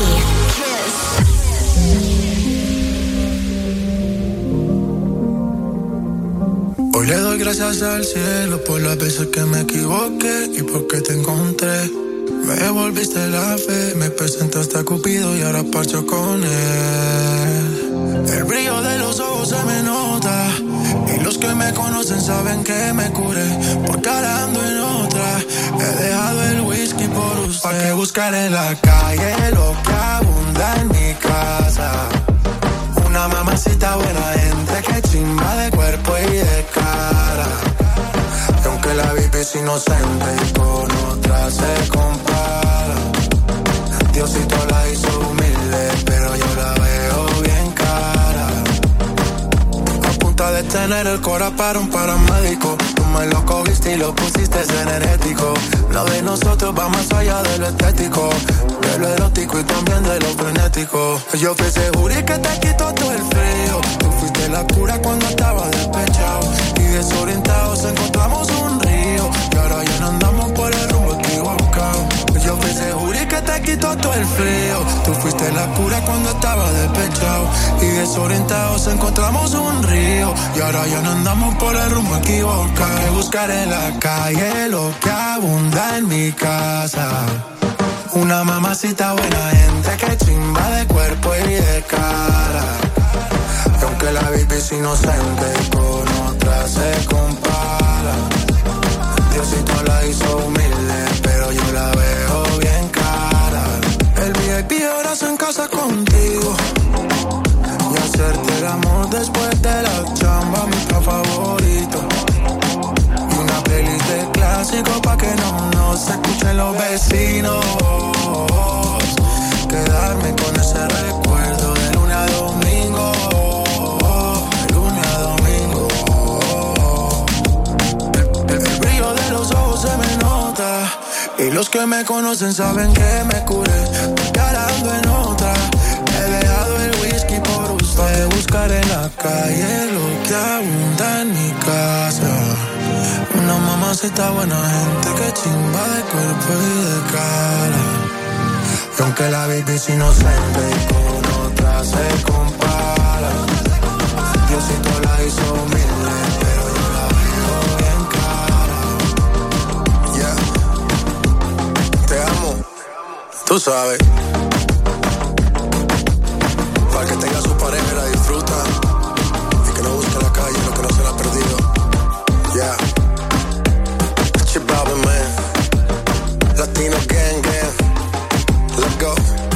Hoy le doy gracias al cielo por las veces que me equivoqué y porque te encontré. Me devolviste la fe, me presentaste a Cupido y ahora parcho con él. El brillo de los ojos se me nota y los que me conocen saben que me curé porque ahora ando en otra. He dejado el whisky por usted. ¿Pa' qué buscar en la calle lo que abunda en mi casa? Una mamacita buena gente que chimba de cuerpo y de cara. Y aunque la baby es inocente y con otra se compara, Diosito la hizo humilde, pero yo la veo bien cara. A punta de tener el cora para un paramédico. Tú me lo cogiste y lo pusiste energético. Lo de nosotros va más allá de lo estético, de lo erótico y también de lo frenético. Yo fui ese jury que te quitó todo el frío. Tú fuiste la cura cuando estaba despechado y desorientados encontramos un río y ahora ya no andamos por el rumbo equivocado. Yo fui ese jury que te quitó todo el frío. Tú fuiste la cura cuando estaba despechado y desorientados encontramos un río y ahora ya no andamos por el rumbo equivocado. Que buscar en la calle lo que abunda en mi casa. Una mamacita buena gente que chimba de cuerpo y de cara. Y aunque la baby es inocente con otra se compara, Diosito la hizo humilde, pero yo la veo bien cara. El VIP ahora se en casa contigo y hacerte el amor después de la chamba, mi plan favorito. Y una playlist de clásicos pa' que no se escuchen los vecinos. Quedarme con ese recuerdo de lunes a domingo, de lunes a domingo. El brillo de los ojos se me nota y los que me conocen saben que me curé porque ahora ando en otra. He dejado el whisky por usted. Buscar en la calle lo que abunda en mi casa. Una mamacita buena gente que chimba de cuerpo y de cara. Y aunque la baby es inocente y con otra se compara, Diosito la hizo humilde, pero yo la veo bien cara. Yeah. Te amo, tú sabes. Para que tenga su pareja y la disfruta y que no busque la calle lo que no se la ha perdido. Yeah. Chip Bobby, man. Latino gang, gang. Let's go.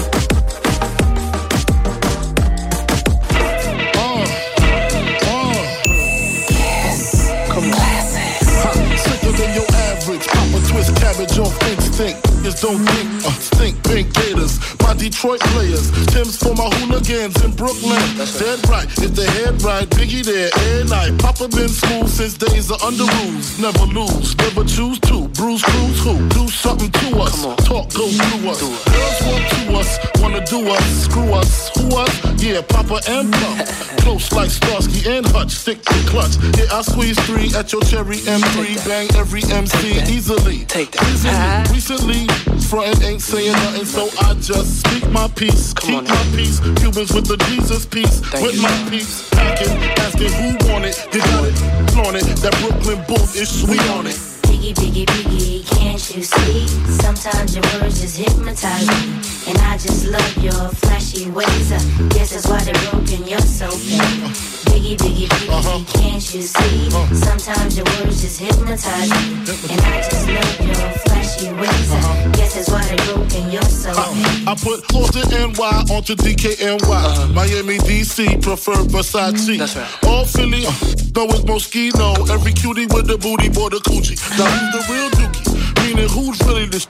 Yes. Come on. Sicker than your average. Pop a twist cabbage off instinct. Just don't think, stink pink gators. My Detroit players. Tim's for my hooligans in Brooklyn. Dead right, if they head right, Biggie there, every night. Papa been school since days of under rules. Never lose, never choose to. Bruise, cruise, who? Do something to us. Talk, go through us. Girls want to us, wanna do us. Screw us, who us? Yeah, Papa and Pump. Close like Starsky and Hutch, stick to clutch. Yeah, I squeeze 3 at your cherry M3. Bang every MC easily. Take that. Recently, frontin' ain't saying nothing, so I just speak my peace. Keep my peace. Cubans with the Jesus peace. With my peace. Packing, asking who want it. You got it, flaunt it. That Brooklyn booth is sweet on it. Biggie, biggie, biggie, can't you see? Sometimes your words just hypnotize me. And I just love your flashy ways. Guess that's why they're broken, you're so fake. Biggie, biggie, biggie, can't you see? Sometimes your words just hypnotize me. And I just love your flashy ways. Guess that's why they're broken, you're so fake. I put Florida NY onto DKNY. Miami, DC, prefer Versace. That's right. All Philly, know it's Moschino. Every cutie with the booty, boy, the coochie. Now who's the real dookie? Meaning who's really the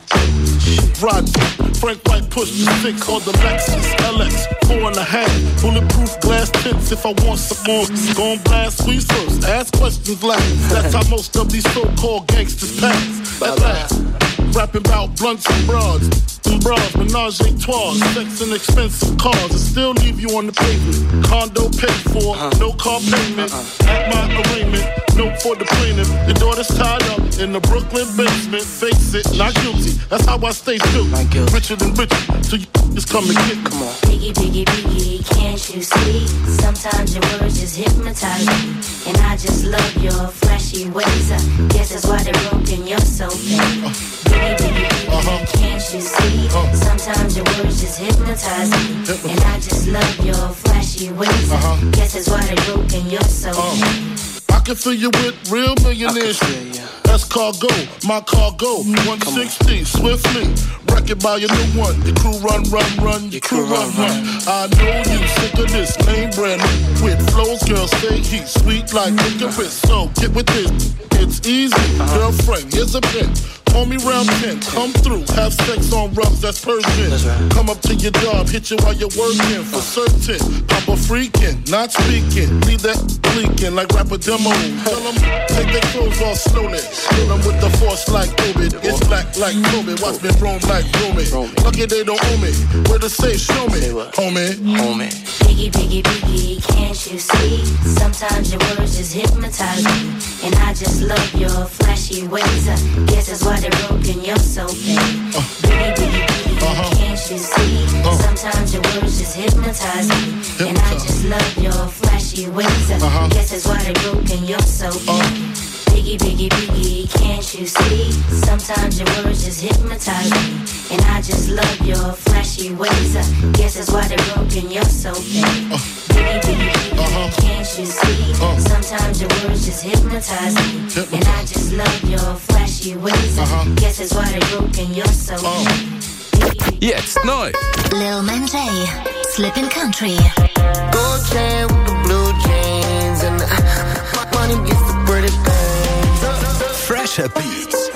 Rod, Frank White push the 6 on the Lexus LX 4.5. Bulletproof glass tints if I want some more. Gon' blast squeeze first, ask questions last. That's how most of these so-called gangsters pass. At last, rapping about blunts and broads. And bras, menage a trois, sex and expensive cars. And still leave you on the pavement. Condo paid for, no car payment. At my arraignment, note for the plaintiff. Your daughter's tied up in the Brooklyn basement. Face it, not guilty. That's how I stay still. Richer than richer, so you just come and get. Come on. Biggie, biggie, biggie, can't you see? Sometimes your words just hypnotize me. And I just love your flashy ways. Guess that's why they're broken, you're so fake. Biggie, biggie, biggie, can't you see? Sometimes your words just hypnotize me. And I just love your flashy ways. Guess that's why they're broken, you're so fake. I can fill you with real millionaires. That's cargo, my cargo. 160, swiftly. Wreck it by your new one. Your crew run. Your crew run. I know you sick of this name brand with flows, girl, stay heat. Sweet like licorice. So get with this. It's easy. Girlfriend, here's a pin. Call me round 10, come through, have sex on rubs, that's Persian. Right. Come up to your job, hit you while you're working, for certain. Papa freaking, not speaking, leave that leaking like rapper demo. Tell them, take their clothes off slowly. Kill them with the force like Ovid. It's black like Kobe, watch me roam like Romy. Lucky they don't owe me, where to say, show me, homie. Biggie, biggie, biggie, can't you see? Sometimes your words just hypnotize me. And I just love your flashy ways. Guess that's why they're broken, you're so fake. Biggie, biggie, biggie, can't you see? Sometimes your words just hypnotize me. And I just love your flashy ways. Guess that's why they're broken, you're so fake. Biggie, biggie, biggie, can't you see? Sometimes your words just hypnotize me. And I just love your flashy ways. Guess that's why they're broken, you're so fake. Biggie, biggie, biggie, can't you see? Sometimes your words just hypnotize me. And I just love your flashy ways. Guess that's why they're broken, you're so fake. Jetzt neu. Lil Man J, Slippin' Country. Gold chain with the blue jeans and my money gets the pretty things. Fresher Beats.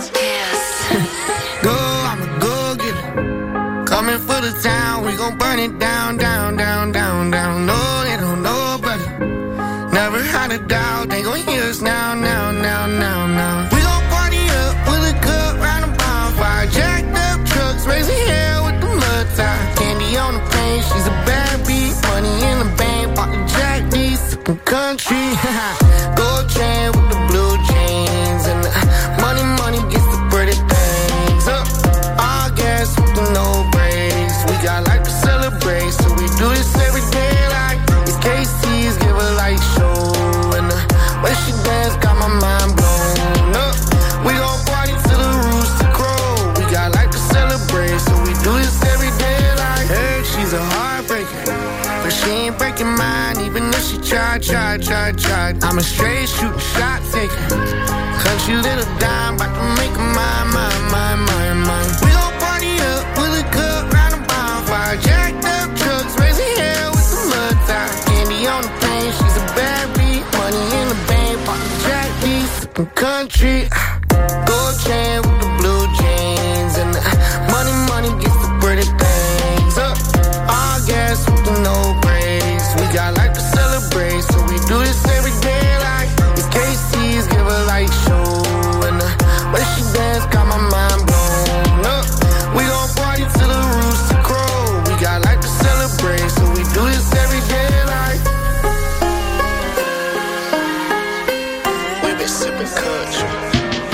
Go, I'm a go-getter. Coming for the town, we gon' burn it down. No, they don't know better. Never had a doubt, they gon' hear us now. We gon' party up with a good round of bonfire. Jacked up trucks, raising hell with the mud tire. Candy on the paint, she's a bad beat. Money in the bank, pop the Jack D, sippin' country. Gold chain with the blue jeans and money gets the pretty things. All gas with the no brakes. We got life to celebrate, so we do this every day like it's KC's give a light show. And when she dance, got my mind blown. We gon' party till the rooster crow. We got life to celebrate, so we do this every day like hey, she's a heartbreaker, but she ain't breaking mine, even if she tried. I'm a straight shooter, shot taker. Country little dime, bout to make a mine. We gon' party up with a good round of bonfire. Jacked up trucks, raising hell with the mud tire. Candy on the paint, she's a bad beat. Money in the bank, pop the Jack D, sippin' country. Gold chain with the blue jeans and money gets the pretty things. All gas with the no brakes. We got life to celebrate, so we do this every day like it's KC's give a light show. And when she dance, got my mind blown. We gon' party till the rooster crow. We got life to celebrate, so we do this every day like we been sippin' country.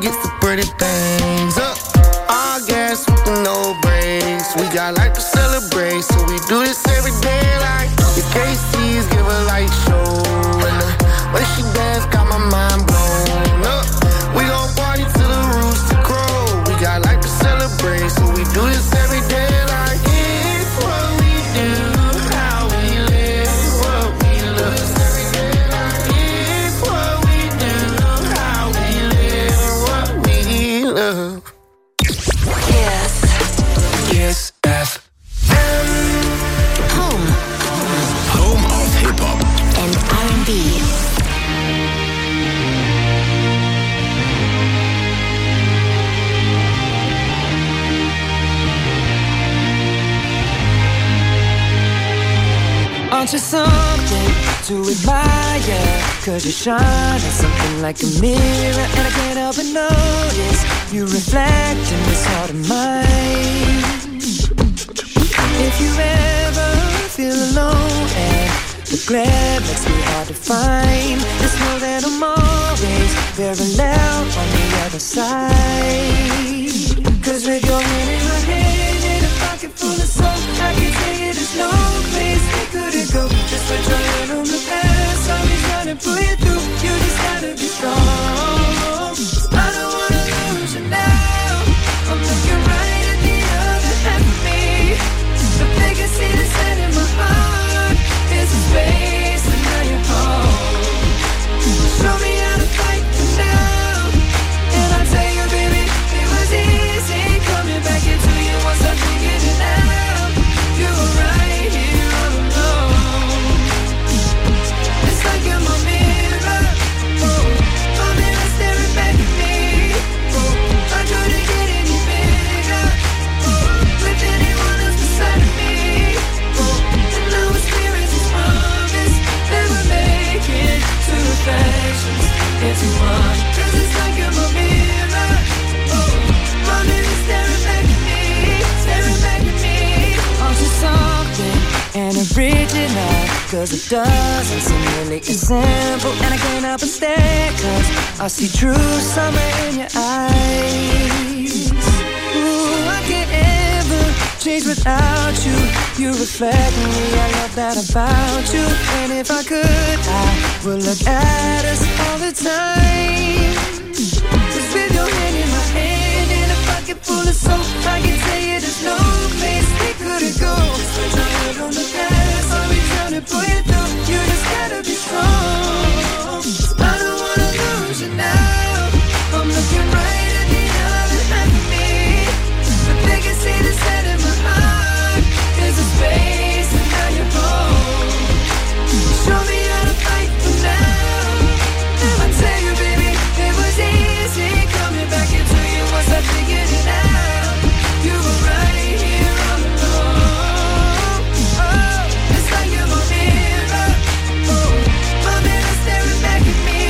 gets the pretty things up. All gas with the no brakes. We got life to celebrate, so we do this every day like the KC's give a light show. And the way she dance got my mind blown up. We gon' party till the rooster crow. We got life to celebrate, so we do this every day like it's what we do, how we live, what we love. It's what we do, how we live, what we love. Kiss FM. Home of Hip-Hop and R&B. Aren't you something to admire? Cause you shine at something like a mirror, and I can't help but notice you reflect in this heart of mine. If you ever feel alone and the glare makes me hard to find, just know that I'm always parallel on the other side. Cause with your hand in my hand and a pocket full of soap, I can tell you there's no place we couldn't go. Just put your hand on the past, I'll be trying to pull you through. You just gotta be strong. I don't wanna lose you now. I'm looking right at the other half of me. The biggest see the set in my heart is a space, and now you're home. Show me how to fight for now, and I'll tell you, baby, it was easy coming back into you once I figured it out. You were right here all alone. It's like you're my mirror, my mirror staring back at me. I couldn't get any bigger with anyone else beside of me. And now it's clear as this promise that we're making two reflections into one. Cause it's like you're my mirror, my mirror staring back at me, staring back at me. Aren't you something and original? Cause it doesn't seem really as simple, and I can't help but stare, cause I see true summer in your eyes. Ooh, I can't ever change without you. You reflect me, I love that about you. And if I could, I would look at us all the time. Cause with your hand in my hand and a pocket full of soap, I can tell you there's no place we couldn't go. Just put your head on the past, I'll be trying to pull you through. You just gotta be strong. I don't wanna lose you now. I'm looking right at the other half of me. The biggest see the set in my heart is a space, and now you're home. Show me how to fight for now, and I tell you, baby, it was easy coming back into you once I figured it out. You were right here all along. Oh, it's like you're my mirror, my mirror staring back at me.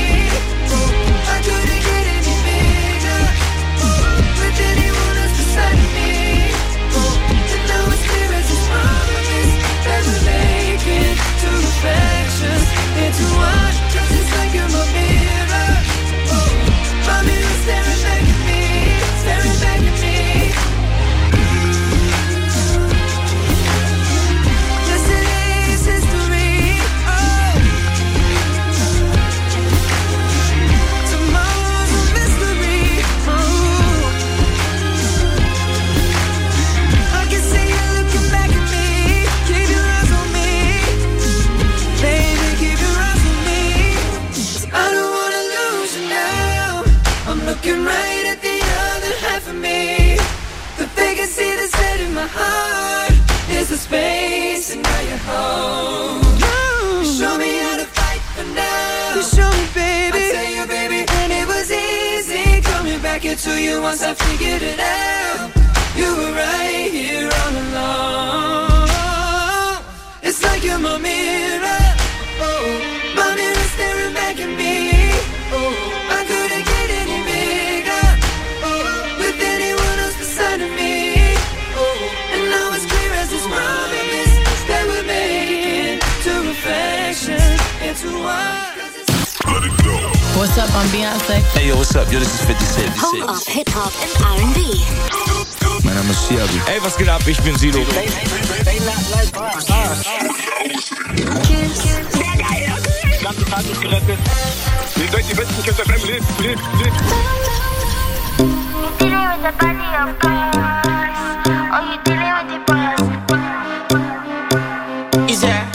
I couldn't get any bigger with anyone else beside of me. And now it's clear as this promise that we're making two reflections into one. Cause it's like you're my mirror, my mirror staring back at me, staring back at me. Yes, it is history. Tomorrow's a mystery. I can see you looking back at me. Keep your eyes on me, baby, keep your eyes on me. 'Cause I don't wanna lose you now. I'm looking right at the other half of me. The biggest see that's set in my heart is the space, and now you're home. You show me how to fight for now. You show me, baby. I tell you, baby, and it was easy coming back into you once I figured it out. You were right here all along. It's like you're my mirror, my mirror staring back at me. I couldn't get any bigger with anyone else beside of me. And now it's clear as this promise that we're making two reflections into one. Let it go. What's up, I'm Beyonce. Hey, yo, what's up? Yo, this is 50 Cent. Home of Hip-Hop and R&B. Mein Name ist Siabi. Ey, was geht ab? Ich bin Sido. Ganze Tag ist gerettet. Ihr seid die besten Kids FM. Lebt. Dealing with the body of cars. Oh, you dealing with the boss. Is that?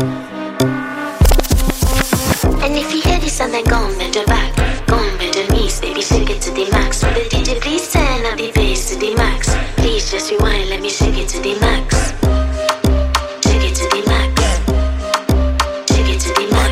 And if you hear this sound, then go on, bend your back. Go on, bend your knees, baby, shake it to the max. Will the DJ please turn up the bass to the max? Please just rewind, let me shake it to the max. Shake it to the max. Shake it to the max.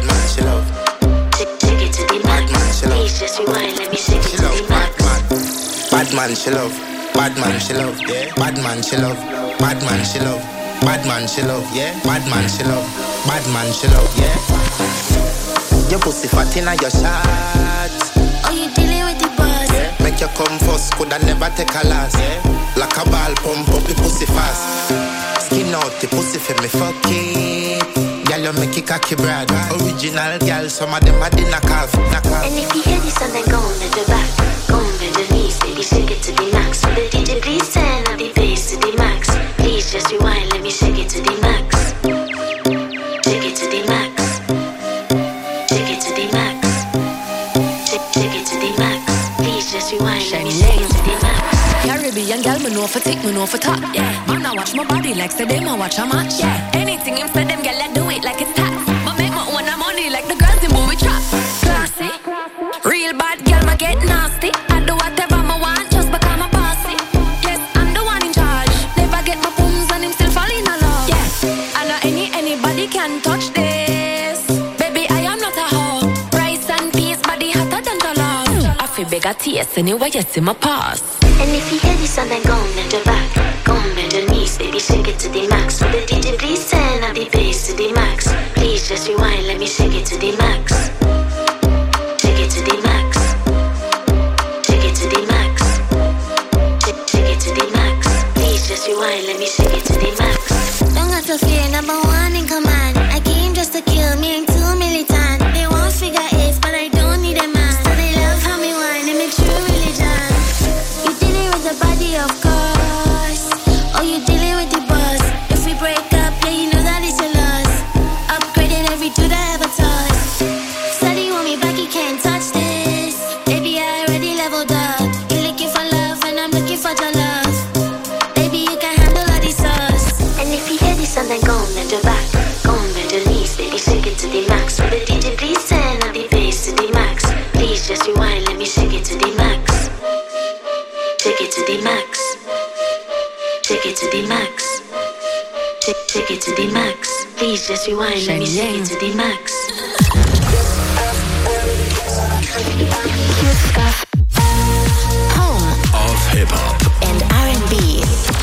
Shake it to the max. Please just rewind, let me shake it to the max. Bad man, she love. Bad man, she love. Yeah. Bad man, she love. Bad man, she love. Bad man, she love. Yeah. Bad man, she love. Bad man, she love. Yeah. Your pussy fat inna your shots. Oh, you dealing with the boss. Yeah. Make you come first, coulda never take a last. Yeah. Like a ball, pump up the pussy fast. Skin out the pussy for me, fuck it. Girl, you make it cocky brad. Original girl, some of them are the knockoff. And if you hear this sound, then go on, bend your back. Go on, bend your knees, baby, shake it to the max. Will the DJ please turn up the bass to the max? Please just rewind, let me shake it to the max. Shake it to the max. Shake it to the max. Shake it to the max. Please just rewind, let me shake it to the max. Caribbean girl, me know for tick, me know for top. Yeah, man, I watch my body like say them, I watch a match. Yeah, anything him say them, girl, I do it like it's tax. But make my own money like the girls in movie trap. Classy, real bad girl, ma get nasty. I do whatever I want just because I'm bossy. Yes, I'm the one in charge. Never get my booms and him still fall in love. Yeah, I know anybody can touch this. Baby, I am not a hoe. Rice and peas, body hotter than jollof. I feel bigger taste anyway, yes, in my past. And if you hear this sound, then go on, bend your back. Go on, bend your knees, baby, shake it to the max. Will the DJ please turn up the bass to the max? Please just rewind, let me shake it to the max. Shake it to the max. Shake it to the max. Shake it to the max. Please just rewind, let me shake it to the max. Don't got to fear, number one in command. I came just to kill me, ain't too militant. They won't figure it, but I don't need a man. So they love how me whine, and make true religion. You dealing with the body, of course. Oh, you dealing with the boss. If we break up, yeah, you know that it's your loss. Upgrading every dude I ever touched. Said he want me back, he can't touch this. Baby, I already leveled up. You're looking for love, and I'm looking for your love. Baby, you can handle all these sauce. And if you hear this sound, then go on, bend your back. Go on, bend your knees, baby, shake it to the max. Will the DJ please turn up the bass to the max? Please just rewind, let me shake it to the max. Shake it to the max. Shake it to the max. Shake it to the max. Please just rewind, let me shake it to the max. Home of Hip-Hop and R&B.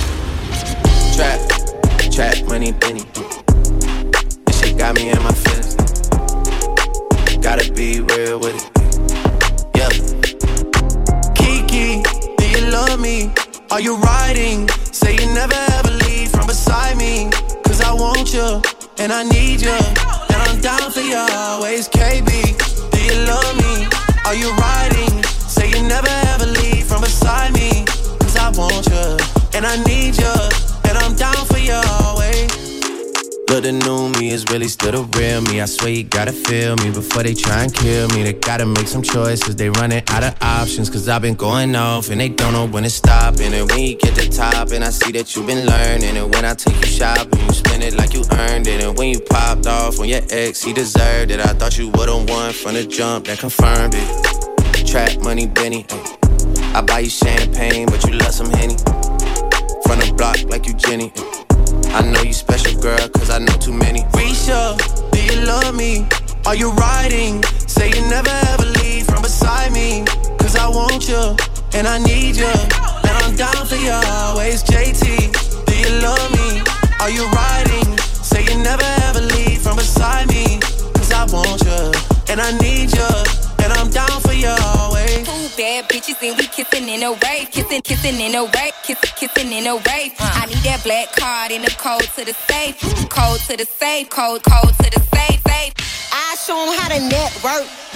Trap, money, penny. This shit got me in my feelings. Gotta be real with it. Yeah. Kiki, do you love me? Are you riding? Say you never ever leave from beside me. Cause I want you, and I need you. And I'm down for you always, KB. Do you love me? Are you riding? Say you never ever leave from beside me. Cause I want you, and I need you. And I'm down for you always. Look, the new me is really still the real me. I swear you gotta feel me before they try and kill me. They gotta make some choices, they running out of options. Cause I've been going off and they don't know when to stop. And when you get to the top and I see that you've been learning. And when I take you shopping, you spend it like you earned it. And when you popped off on your ex, he deserved it. I thought you would've won from the jump, that confirmed it. Trap money, Benny. I buy you champagne, but you love some Henny. From the block like you Jenny. I know you special, girl, cause I know too many. Risha, do you love me? Are you riding? Say you never ever leave from beside me. Cause I want you, and I need you. And I'm down for you always, JT. Do you love me? Are you riding? Say you never ever leave from beside me. Cause I want you, and I need you. And I'm down for you always. Two bad bitches and we kissing in a rave. Kissing in a rave. Kissing in a rave. I need that black card and the code to the safe. Code to the safe. Code to the safe. I show 'em how to network.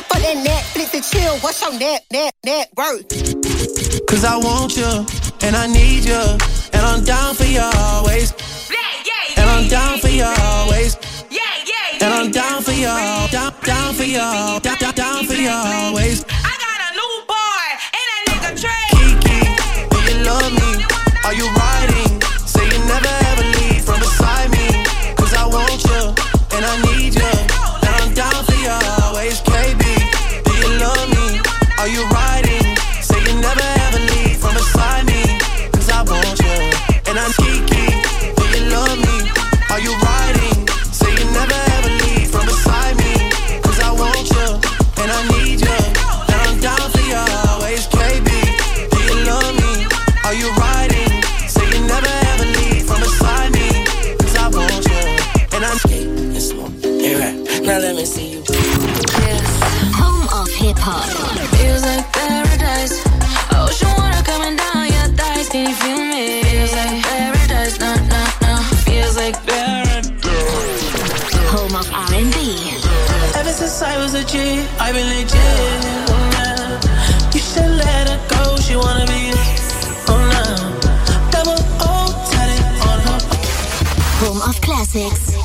For that Netflix and chill, what's your net worth? Cause I want you, and I need you, and I'm down for you always. And I'm down for you always. And I'm down for you, down for you, down for you always. I got a new boy, and that nigga Trey. Kiki, do you love me? Are you riding? Say you never ever leave from beside me. Cause I want you, and I need you, and I'm down for you always. KB, do you love me? Are you riding? Say you never ever leave from beside me. Cause I want you, and I'm Kiki, do you love me? Are you riding? Say you never ever leave from beside me. Cause I want you, and I need you, and I'm down for you always. KB, do you love me? Are you riding? Say you never ever leave from beside me. Cause I want you, and I'm It's more. You're right. Now let me see you. Home of hip hop. Feels like paradise. Ocean water coming down your thighs. Can you feel me? Feels like paradise. Nah, nah, nah. Feels like paradise. Home of R&B. Ever since I was a G, I've been legit. Oh, nah. You should let her go. She wanna be. Oh, nah. Double O, tatted on her. Home of classics.